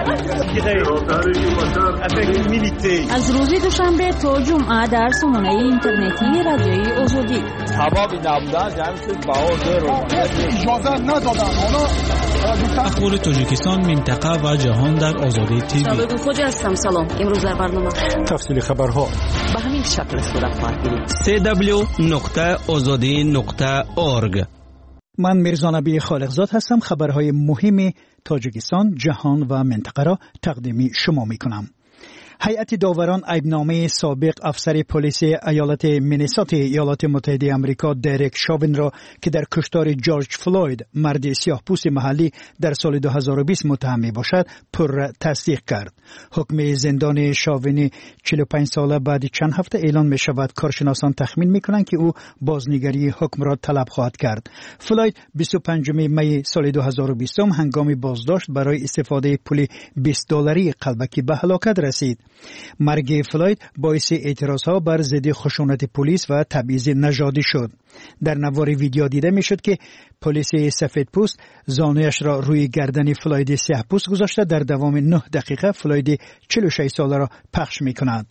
از روز دوشنبه تا جمعه در سامانه اینترنتی رادیوی آزادی سبب نبودن جمعیت باور رو اجازه ندادن. اخبار تاجیکستان، منطقه و جهان در آزادی تیوی. سلام خوجا هستم. سلام. امروز در برنامه تفصیل خبرها به همین شکل صورت خواهد گرفت. سی دبلیو نقطه آزادی نقطه اورگ. من میرزا نبی خالقزاد هستم. خبرهای مهم تاجیکستان، جهان و منطقه را تقدیم شما میکنم. هیئت داوران عیبنامه سابق افسر پلیس ایالت مینیسوتا ایالات متحده آمریکا دریک شاوین را که در کشتار جورج فلوید مرد سیاه‌پوست محلی در سال دو هزار و بیست متهم میباشد پر تصدیق کرد. حکم زندان شاوین چهل و پنج ساله بعد چند هفته اعلان می شود. کارشناسان تخمین میکنند که او بازنگری حکم را طلب خواهد کرد. فلوید بیست و پنجم می سال دو هزار و بیست هنگام بازداشت برای استفاده پول بیست دلاری قلبکی به هلاکت رسید. مرگ فلوید باعث اعتراضها بر ضد خشونت پلیس و تبعیض نژادی شد. در نوار ویدیو دیده میشد که پلیس سفید پوست زانویش را روی گردن فلوید سیاه پوست گذاشته در دوام نه دقیقه فلوید چهل و شش ساله را پخش می کند.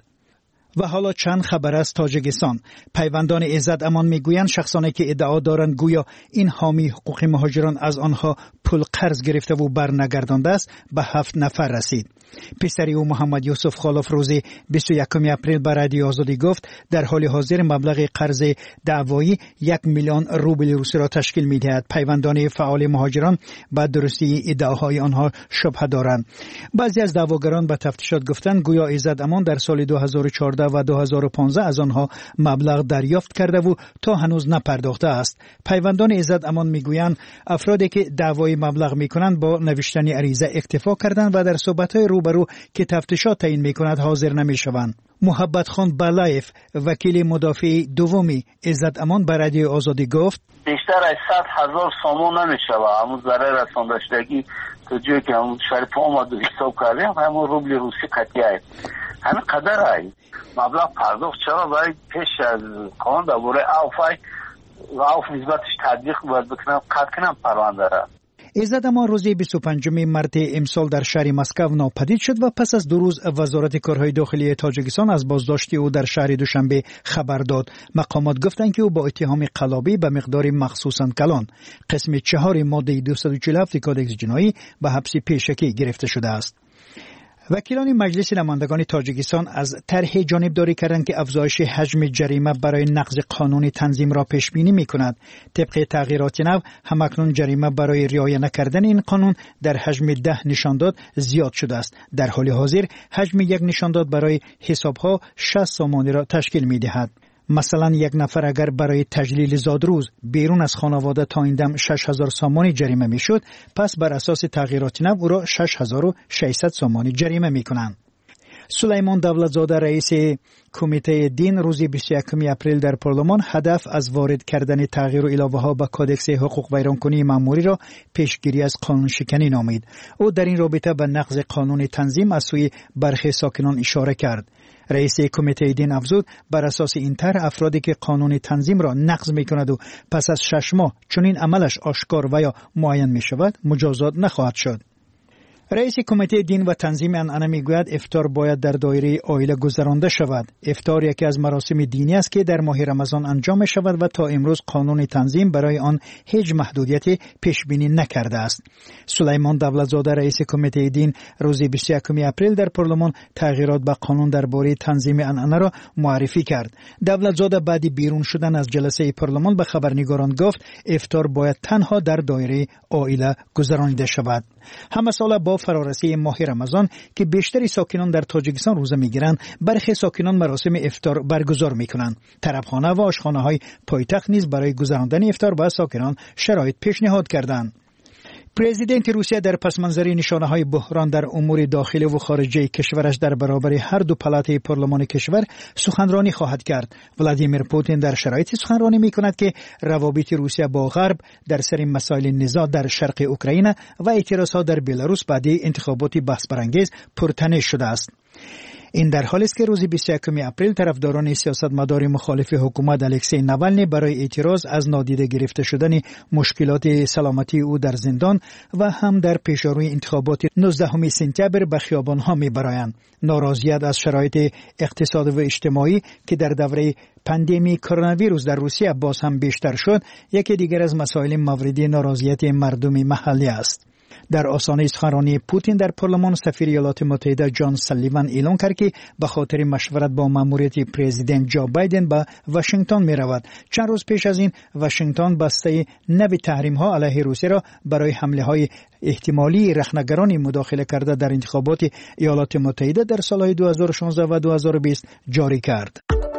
و حالا چند خبر از تاجیکستان. پیوندان عزت امان میگویند شخصانی که ادعا دارند گویا این حامی حقوق مهاجران از آنها پول قرض گرفته و برنگردانده است به هفت نفر رسید. پسری او محمد یوسف خالف روز بیست و یکم اپریل به رادیو آزادی گفت در حال حاضر مبلغ قرض دعوایی یک میلیون روبل روسی را تشکیل می‌دهد. پیوندان فعال مهاجران به درستی ادعاهای آنها شبهه دارند. بعضی از دعواگران به تفتیشات گفتند گویا عزت امان در سال دو هزار و چهارده و دو هزار و پانزده از آنها مبلغ دریافت کرده و تا هنوز نپرداخته است. پیوندان عزت امان میگویند افرادی که دعوای مبلغ میکنند با نوشتن عریضه اکتفا کردند و در صحبت‌های روبرو که تفتیشات تعیین میکند حاضر نمیشوند. محبت خان بلایف وکیل مدافع دومی عزت امان به رادیو آزادی گفت بیشتر از صد هزار سامان نمیشود. همون ضرر رساندگی تو جایی که همون شریف آمد و حساب کردیم همون روبل روسی قطعی است. همین قدر است. مبلغ پرداخت چرا برای پیش از قانون درباره عفو و عفو نسبتش تطبیق باید بکنم قطع کنم پرونده را. عزت امان روز بیست و پنجم مارس امسال در شهر مسکو ناپدید شد و پس از دو روز وزارت کارهای داخلی تاجیکستان از بازداشت او در شهر دوشنبه خبر داد. مقامات گفتند که او با اتهام قلابی به مقدار مخصوصاً کلان قسم چهار ماده دویست و چهل و هفت کادکس جنایی به حبس پیشکی گرفته شده است. وکیلان مجلس نمایندگان تاجیکستان از طرح جانبداری کردند که افزایش حجم جریمه برای نقض قانون تنظیم را پیش بینی می‌کند. طبق تغییرات نو همکنون جریمه برای رعایت نکردن این قانون در حجم ده نشانداد زیاد شده است. در حال حاضر حجم یک نشانداد برای حسابها شصت سامانی را تشکیل می‌دهد. مثلا یک نفر اگر برای تجلیل زادروز بیرون از خانواده تا این دم شش هزار سامانی جریمه میشد، پس بر اساس تغییرات نو او را شش هزار و ششصد سامانی جریمه میکنند. سلیمان دولتزاده رئیس کمیته دین روز بیست و یکم اپریل در پارلمان هدف از وارد کردن تغییر و علاوه ها به کودکس حقوق ویرانکنی مأموری را پیشگیری از قانون شکنی نامید. او در این رابطه به نقض قانون تنظیم از سوی برخی ساکنان اشاره کرد. رئیس کمیته دین افزود بر اساس این طرح افرادی که قانون تنظیم را نقض می‌کند و پس از شش ماه چنین عملش آشکار و یا معین می‌شود مجازات نخواهد شد. رئیس کمیته دین و تنظیم عنعنه میگوید افطار باید در دایره عائله گذرانده شود. افطار یکی از مراسم دینی است که در ماه رمضان انجام می شود و تا امروز قانون تنظیم برای آن هیچ محدودیتی پیش بینی نکرده است. سلیمان دولتزاده رئیس کمیته دین روز بیست و یکم اپریل در پارلمان تغییرات به قانون درباره تنظیم عنعنه را معرفی کرد. دولتزاده بعد بیرون شدن از جلسه پارلمان به خبرنگاران گفت افطار باید تنها در دایره عائله گذرانیده شود. همه ساله با فرارسی ماه رمضان که بیشتری ساکنان در تاجیکستان روزه میگیرند، برخی ساکنان مراسم افطار برگزار میکنند. طربخانه و آشخانه های پایتخت نیز برای گذراندن افطار به ساکنان شرایط پیشنهاد کردند. پرزیدنت روسیه در پس منظر نشانه های بحران در امور داخلی و خارجی کشورش در برابر هر دو پلاته پارلمان کشور سخنرانی خواهد کرد. ولادیمیر پوتین در شرایطی سخنرانی می کند که روابط روسیه با غرب در سر مسائل نزاع در شرق اوکراین و اعتراضات در بلاروس بعد انتخابات بحث برانگیز پرتنش شده است. این در حالی است که روز بیست و یکم اپریل طرفداران سیاستمدار مخالف حکومت الکسی ناوالنی برای اعتراض از نادیده گرفته شدن مشکلات سلامتی او در زندان و هم در پیشروی انتخابات نوزدهم سپتامبر به خیابان‌ها می‌برایند. ناراضیت از شرایط اقتصادی و اجتماعی که در دوره پاندمی کرونا ویروس در روسیه باز هم بیشتر شد، یکی دیگر از مسائل مورد ناراضیت مردم محلی است. در آستانه سخنرانی پوتین در پارلمان سفیر ایالات متحده جان سالیوان اعلام کرد که به خاطر مشورت با ماموریت پرزیدنت جو بایدن به واشنگتن می رود. چند روز پیش از این واشنگتن بسته نوی تحریم ها علیه روسیه را برای حمله های احتمالی رخنه‌گران مداخله کرده در انتخابات ایالات متحده در سالهای دو هزار و شانزده و دو هزار و بیست جاری کرد.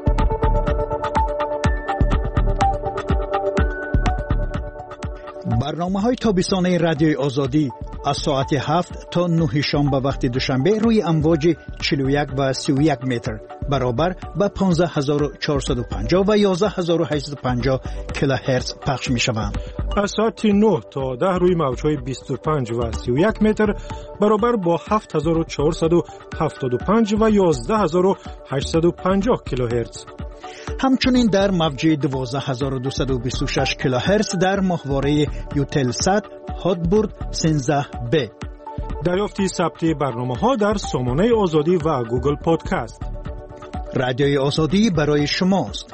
برنامه های تابستانه رادیوی آزادی از ساعت هفت تا نه شام به وقت دوشنبه روی امواج چهل و یک و سی و یک متر برابر به پانزده هزار و چهارصد و پنجاه و یازده هزار و هشتصد و پنجاه کیلوهرتز پخش می شوند. از ساعت نه تا ده روی موج‌های بیست و پنج و سی و یک متر برابر با هفت هزار و چهارصد و هفتاد و پنج و یازده هزار و هشتصد و پنجاه کیلوهرتز. همچنین در موج دوازده هزار و دویست و بیست و شش کیلوهرتز در ماهواره یوتلسات هاتبورد سیزده بی. دریافتی ثبت برنامه‌ها در سامانه آزادی و گوگل پادکست. رادیوی آزادی برای شماست.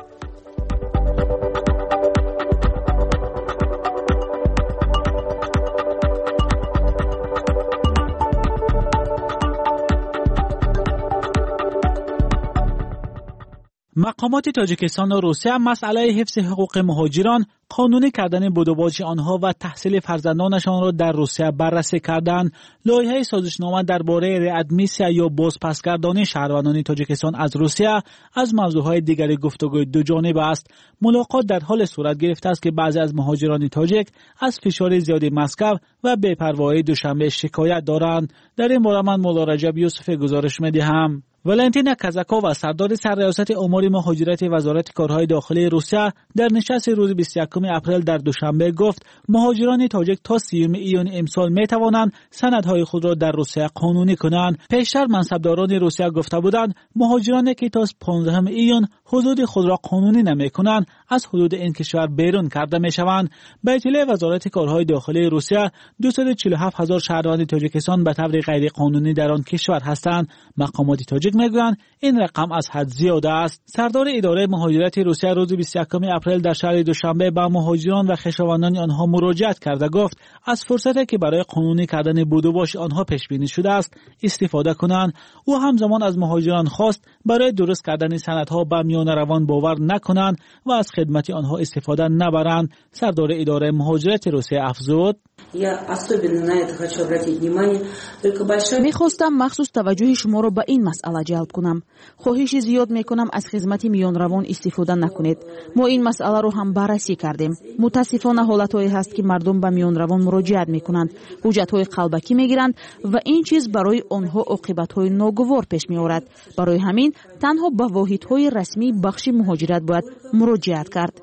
مقامات تاجیکستان و روسیه مسئله حفظ حقوق مهاجران، قانونی کردن بدوباج آنها و تحصیل فرزندانشان را در روسیه بررسی کردند. لایحه سازشنامه درباره ریادمیسیا یا بازپسگردانی شهروندان تاجیکستان از روسیه از موضوعهای دیگر گفتگوی دو جانبه است. ملاقات در حال صورت گرفته است که بعضی از مهاجران تاجیک از فشار زیاد مسکو و بی‌پروایی دوشنبه شکایت دارند. در این باره من مولا رجب یوسف گزارش می‌دهم. ولنتینا کازاکووا سردار سرریاست امور مهاجرت وزارت کارهای داخلی روسیه در نشست روز بیست و یکم اپریل در دوشنبه گفت مهاجران تاجیک تا سیوم ایون امسال می توانند سندهای خود را در روسیه قانونی کنند. پیشتر منصبداران روسیه گفته بودند مهاجرانی که تا پانزدهم ایون حدود خود را قانونی نمی کنند از حدود این کشور بیرون کرده می شوند. به اطلاع وزارت کارهای داخلی روسیه دویست و چهل و هفت هزار شهروند تاجیکستان به طور غیر قانونی در آن کشور هستند. مقامات تاجیک میگویند این رقم از حد زیاد است. سردار اداره مهاجرت روسیه روز بیست و یکم اپریل در شهر دوشنبه به مهاجران و خویشاوندان آنها مراجعت کرده گفت از فرصتی که برای قانونی کردن بدوباش آنها پیش بینی شده است استفاده کنند. او همزمان از مهاجران خواست برای درست کردن سندها به میان روان باور نکنند و از خدمت آنها استفاده نبرند. سردار اداره مهاجرت روسیه افزود میخواستم مخصوص توجه شما را به این مسئله جلب کنم. خواهش زیاد میکنم از خدمت میانروان استفاده نکنید. ما این مسئله رو هم بررسی کردیم. متاسفانه حالتهایی هست که مردم به میانروان مراجعت میکنند، حجتهای قلبکی میگیرند و این چیز برای آنها عاقبتهای ناگوار پیش میآورد. برای همین تنها به واحدهای رسمی بخش مهاجرت باید مراجعت کرد.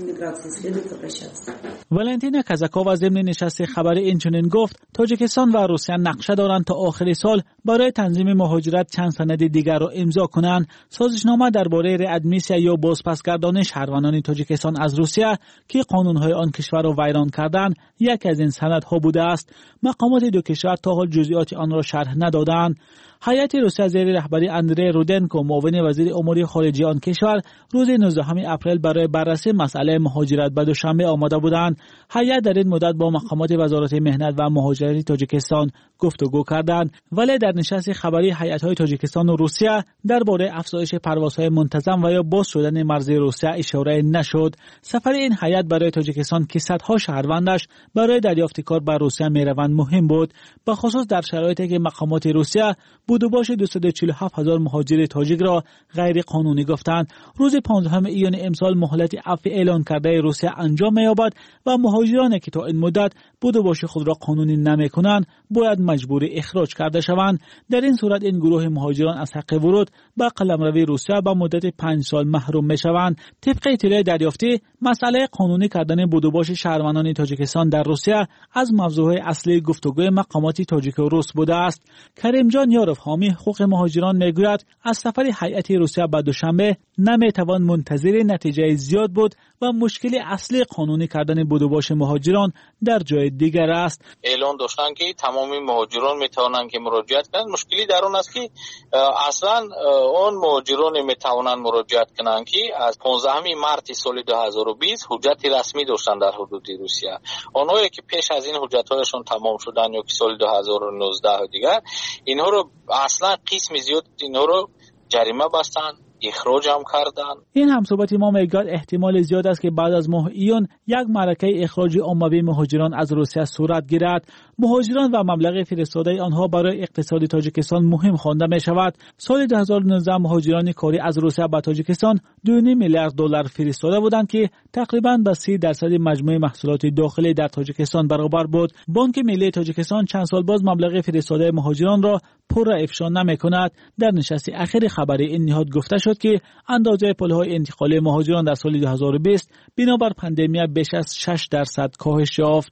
ولنتینا کازاکووا ضمن نشست خبری اینچنین گفت تاجیکستان و روسیه نقشه دارند تا آخر سال برای تنظیم مهاجرت چند سند دیگر را امضا کنند. سازشنامه درباره ریادمیسیا یا بازپسگردانی شهروندان تاجیکستان از روسیه که قانونهای آن کشور را ویران کردند یک از این سندها بوده است. مقامات دو کشور تا حال جزئیات آن را شرح ندادند. هیئت روسیه زیر رهبری اندری رودنکو معاون وزیر امور خارجه آن کشور روز نوزدهم اپریل برای بررسی مسئله مهاجرت به دوشنبه آماده بودند. هیئت در این مدت با مقامات وزارت مهنت و مهاجرت تاجیکستان گفتگو کردند، ولی در نشست خبری هیئت‌های تاجیکستان و روسیه درباره افزایش پروازهای منتظم و یا باز شدن مرزی روسیه اشاره نشد. سفر این هیئت برای تاجیکستان که صدها شهروندش برای دریافت کار به روسیه میروند مهم بود، به خصوص در شرایطی که مقامات روسیه بودوباش دویست و چهل و هفت هزار مهاجر تاجیک را غیر قانونی گفتند. روز پانزدهم ایون امسال مهلت عفو اعلان کرده روسیه انجام می‌یابد و مهاجرانی که تا این مدت بودوباش خود را قانونی نمی‌کنند باید مجبور اخراج کرده شوند. در این صورت این گروه مهاجران از حق ورود به قلمروی روسیه به مدت پنج سال محروم می‌شوند. طبق اطلاع دریافتی مسئله قانونی کردن بودوباش شهروندان تاجیکستان در روسیه از موضوع اصلی گفتگوی مقامات تاجیک و روس بوده است. کریم جان یاروف حامی حقوق مهاجران میگوید از سفر هیئت روسیه به دوشنبه نمیتوان منتظر نتیجه زیاد بود و مشکل اصلی قانونی کردن بودوباش مهاجران در جای دیگر است. اعلان داشتن که تمامی مهاجران میتوانند که مراجعت کنند. مشکلی در اون است که اصلا اون مهاجران میتوانند مراجعت کنند که از پانزدهم مارس سال دو هزار و بیست حجت رسمی داشتن در حدود روسیه. اونایی که پیش از این حجت‌هایشون تمام شدن یا که سال دو هزار و نوزده دیگر، اینها رو اصلا قسم زیاد اینها رو جریمه بستن، اخراج هم کردن. این همصحبت ما میگوید احتمال زیاد است که بعد از ماه ایون یک معرکه اخراج عمومی مهاجران از روسیه صورت گیرد. مهاجران و مبلغ فرستاده آنها برای اقتصاد تاجیکستان مهم خوانده می شود. سال دو هزار و نوزده مهاجران کاری از روسیه به تاجیکستان دو و نیم میلیارد دلار فرستاده بودند که تقریباً به سی درصد مجموع محصولات داخلی در تاجیکستان برابر بود. بانک ملی تاجیکستان چند سال باز مبلغ فرستاده مهاجران را پر افشا نمی کند. در نشست اخیر خبری این نهاد گفته شد که اندازه پولهای انتقالی مهاجران در سال دو هزار و بیست بنابر پاندمی بیش از شش درصد کاهش یافت.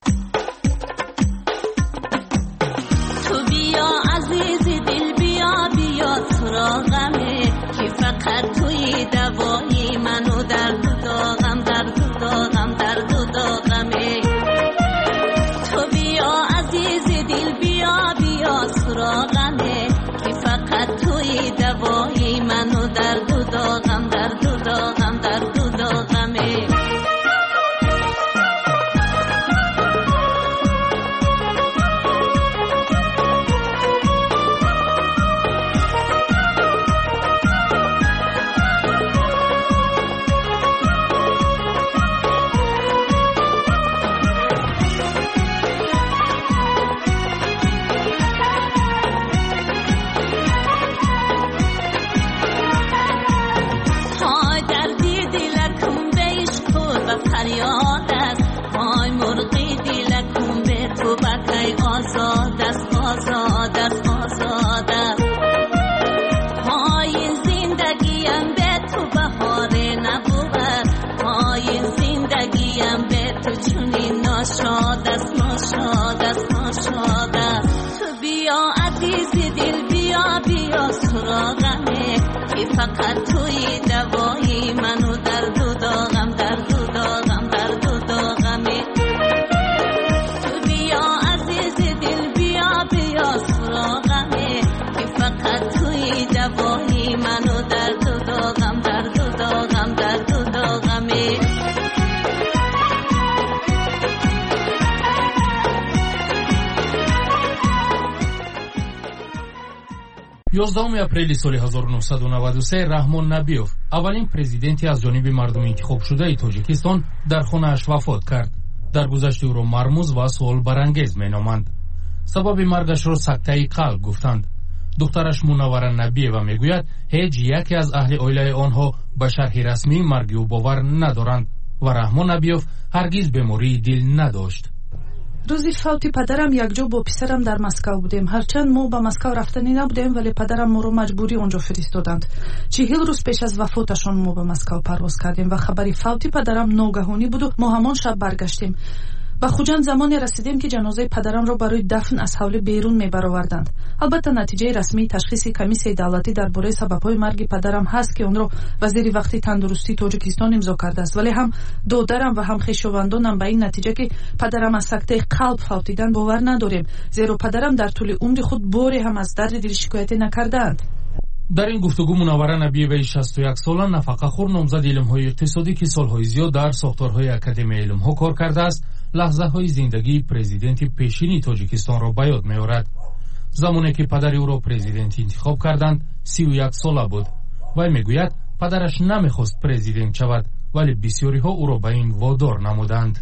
تو بیا عزیز دل بیا بیا سراغمه که فقط توی دوایی منو در داغم در داغم در داغمه. تو بیا عزیز دل بیا بیا سراغمه که فقط توی دوایی منو در داغم در داغم در داغمه. فریاد است های مرغی دلکم به تو بکی آزاد است آزاد است آزاد است. های زندگیم به تو بهاره نبود، های زندگیم به تو چونی ناشاد است ناشاد است ناشاد است. تو بیا عزیز دل بیا بیا سراغمه که فقط توی دوایی منو در دو داغم در دو داغم در دو داغمه. تو بیا عزیز دل بیا بیا سراغمه که فقط توی دوایی منو در دو داغم در دو داغم در دو داغمه. یازدهم اپریل سال هزار و نهصد و نود و سه رحمان نبیوف اولین پرزیدنتی از جانب مردم انتخاب شده تاجیکستان در خانه‌اش وفات کرد. дар гузашти ӯро мармуз ва суолбарангез меноманд. сабаби маргашро сактаи қалб гуфтанд. духтараш Мунаввара Набиева мегӯяд, ҳеҷ яке аз аҳли оилаи онҳо ба шарҳи расмии марги ӯ бовар надоранд ва Раҳмон Набиев ҳаргиз бемории дил надошт. рӯзи фавти падарам якҷо бо писарам дар Москав будем. ҳарчанд мо ба Москав рафтанӣ набудем, вале падарам моро маҷбурӣ онҷо фиристоданд. чиҳил рӯз пеш аз вафоташон мо ба Москав парвоз кардем ва хабари фавти падарам ногаҳонӣ буду мо ҳамон шаб баргаштем. ба хуҷанд замоне расидем ки ҷанозаи падарамро барои дафн аз ҳавлӣ берун мебароварданд. албатта натиҷаи расмии ташхиси комиссияи давлатӣ дар бораи сабабҳои марги падарам ҳаст ки онро вазири вақтии тандурустии Тоҷикистон имзо кардааст, вале ҳам додарам ва ҳам хешовандонам ба ин натиҷа ки падарам аз сактаи қалб фавтидан бовар надорем, зеро падарам дар тӯли умри худ боре ҳам аз дарди дил шикоятӣ накардаанд. дар ин гуфтугӯ Мунаввара Набиеваи шасту як сола нафақахӯр номзади илмҳои иқтисодӣ ки солҳои зиёд дар сохторҳои Академияи илмҳо кор кардааст, лаҳзаҳои зиндагии президенти пешини Тоҷикистонро ба ёд меорад. замоне ки падари ӯро президент интихоб карданд, сию як сола буд. вай мегӯяд, падараш намехост президент шавад, вале бисёриҳо ӯро ба ин водор намуданд.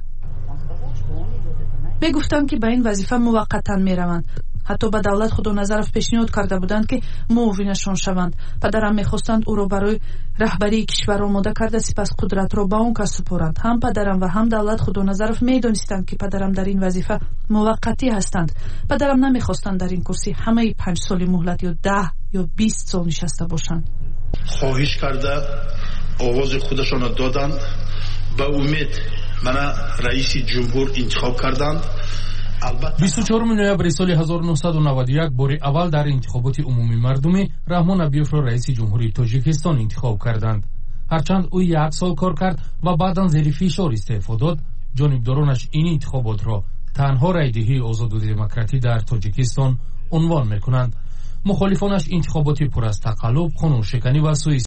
мегуфтанд ки ба ин вазифа муваққатан мераванд. ҳатто ба давлат Худоназаров пешниҳод карда буданд ки муовинашон шаванд. падарам мехостанд ӯро барои раҳбарии кишвар омода карда сипас қудратро ба он кас супоранд. ҳам падарам ва ҳам давлат Худоназаров медонистанд ки падарам дар ин вазифа муваққатӣ ҳастанд. падарам намехостанд дар ин курсӣ ҳамаи панҷ соли муҳлат ё даҳ ё бист сол нишаста бошанд. хоҳиш карда овози худашонро доданд, ба умед мана раиси ҷумҳур интихоб карданд. бисту чорум ноябри соли ҳазору нуҳсаду наваду як бори аввал дар интихоботи умумии мардумӣ Раҳмон Набиевро раиси ҷумҳурии Тоҷикистон интихоб карданд. ҳарчанд ӯ як сол кор кард ва баъдан зери фишор истеъфо дод, ҷонибдоронаш ин интихоботро танҳо райдиҳии озоду демократӣ дар Тоҷикистон унвон мекунанд. мухолифонаш интихоботи пур аз тақаллуб, қонуншиканӣ ва суи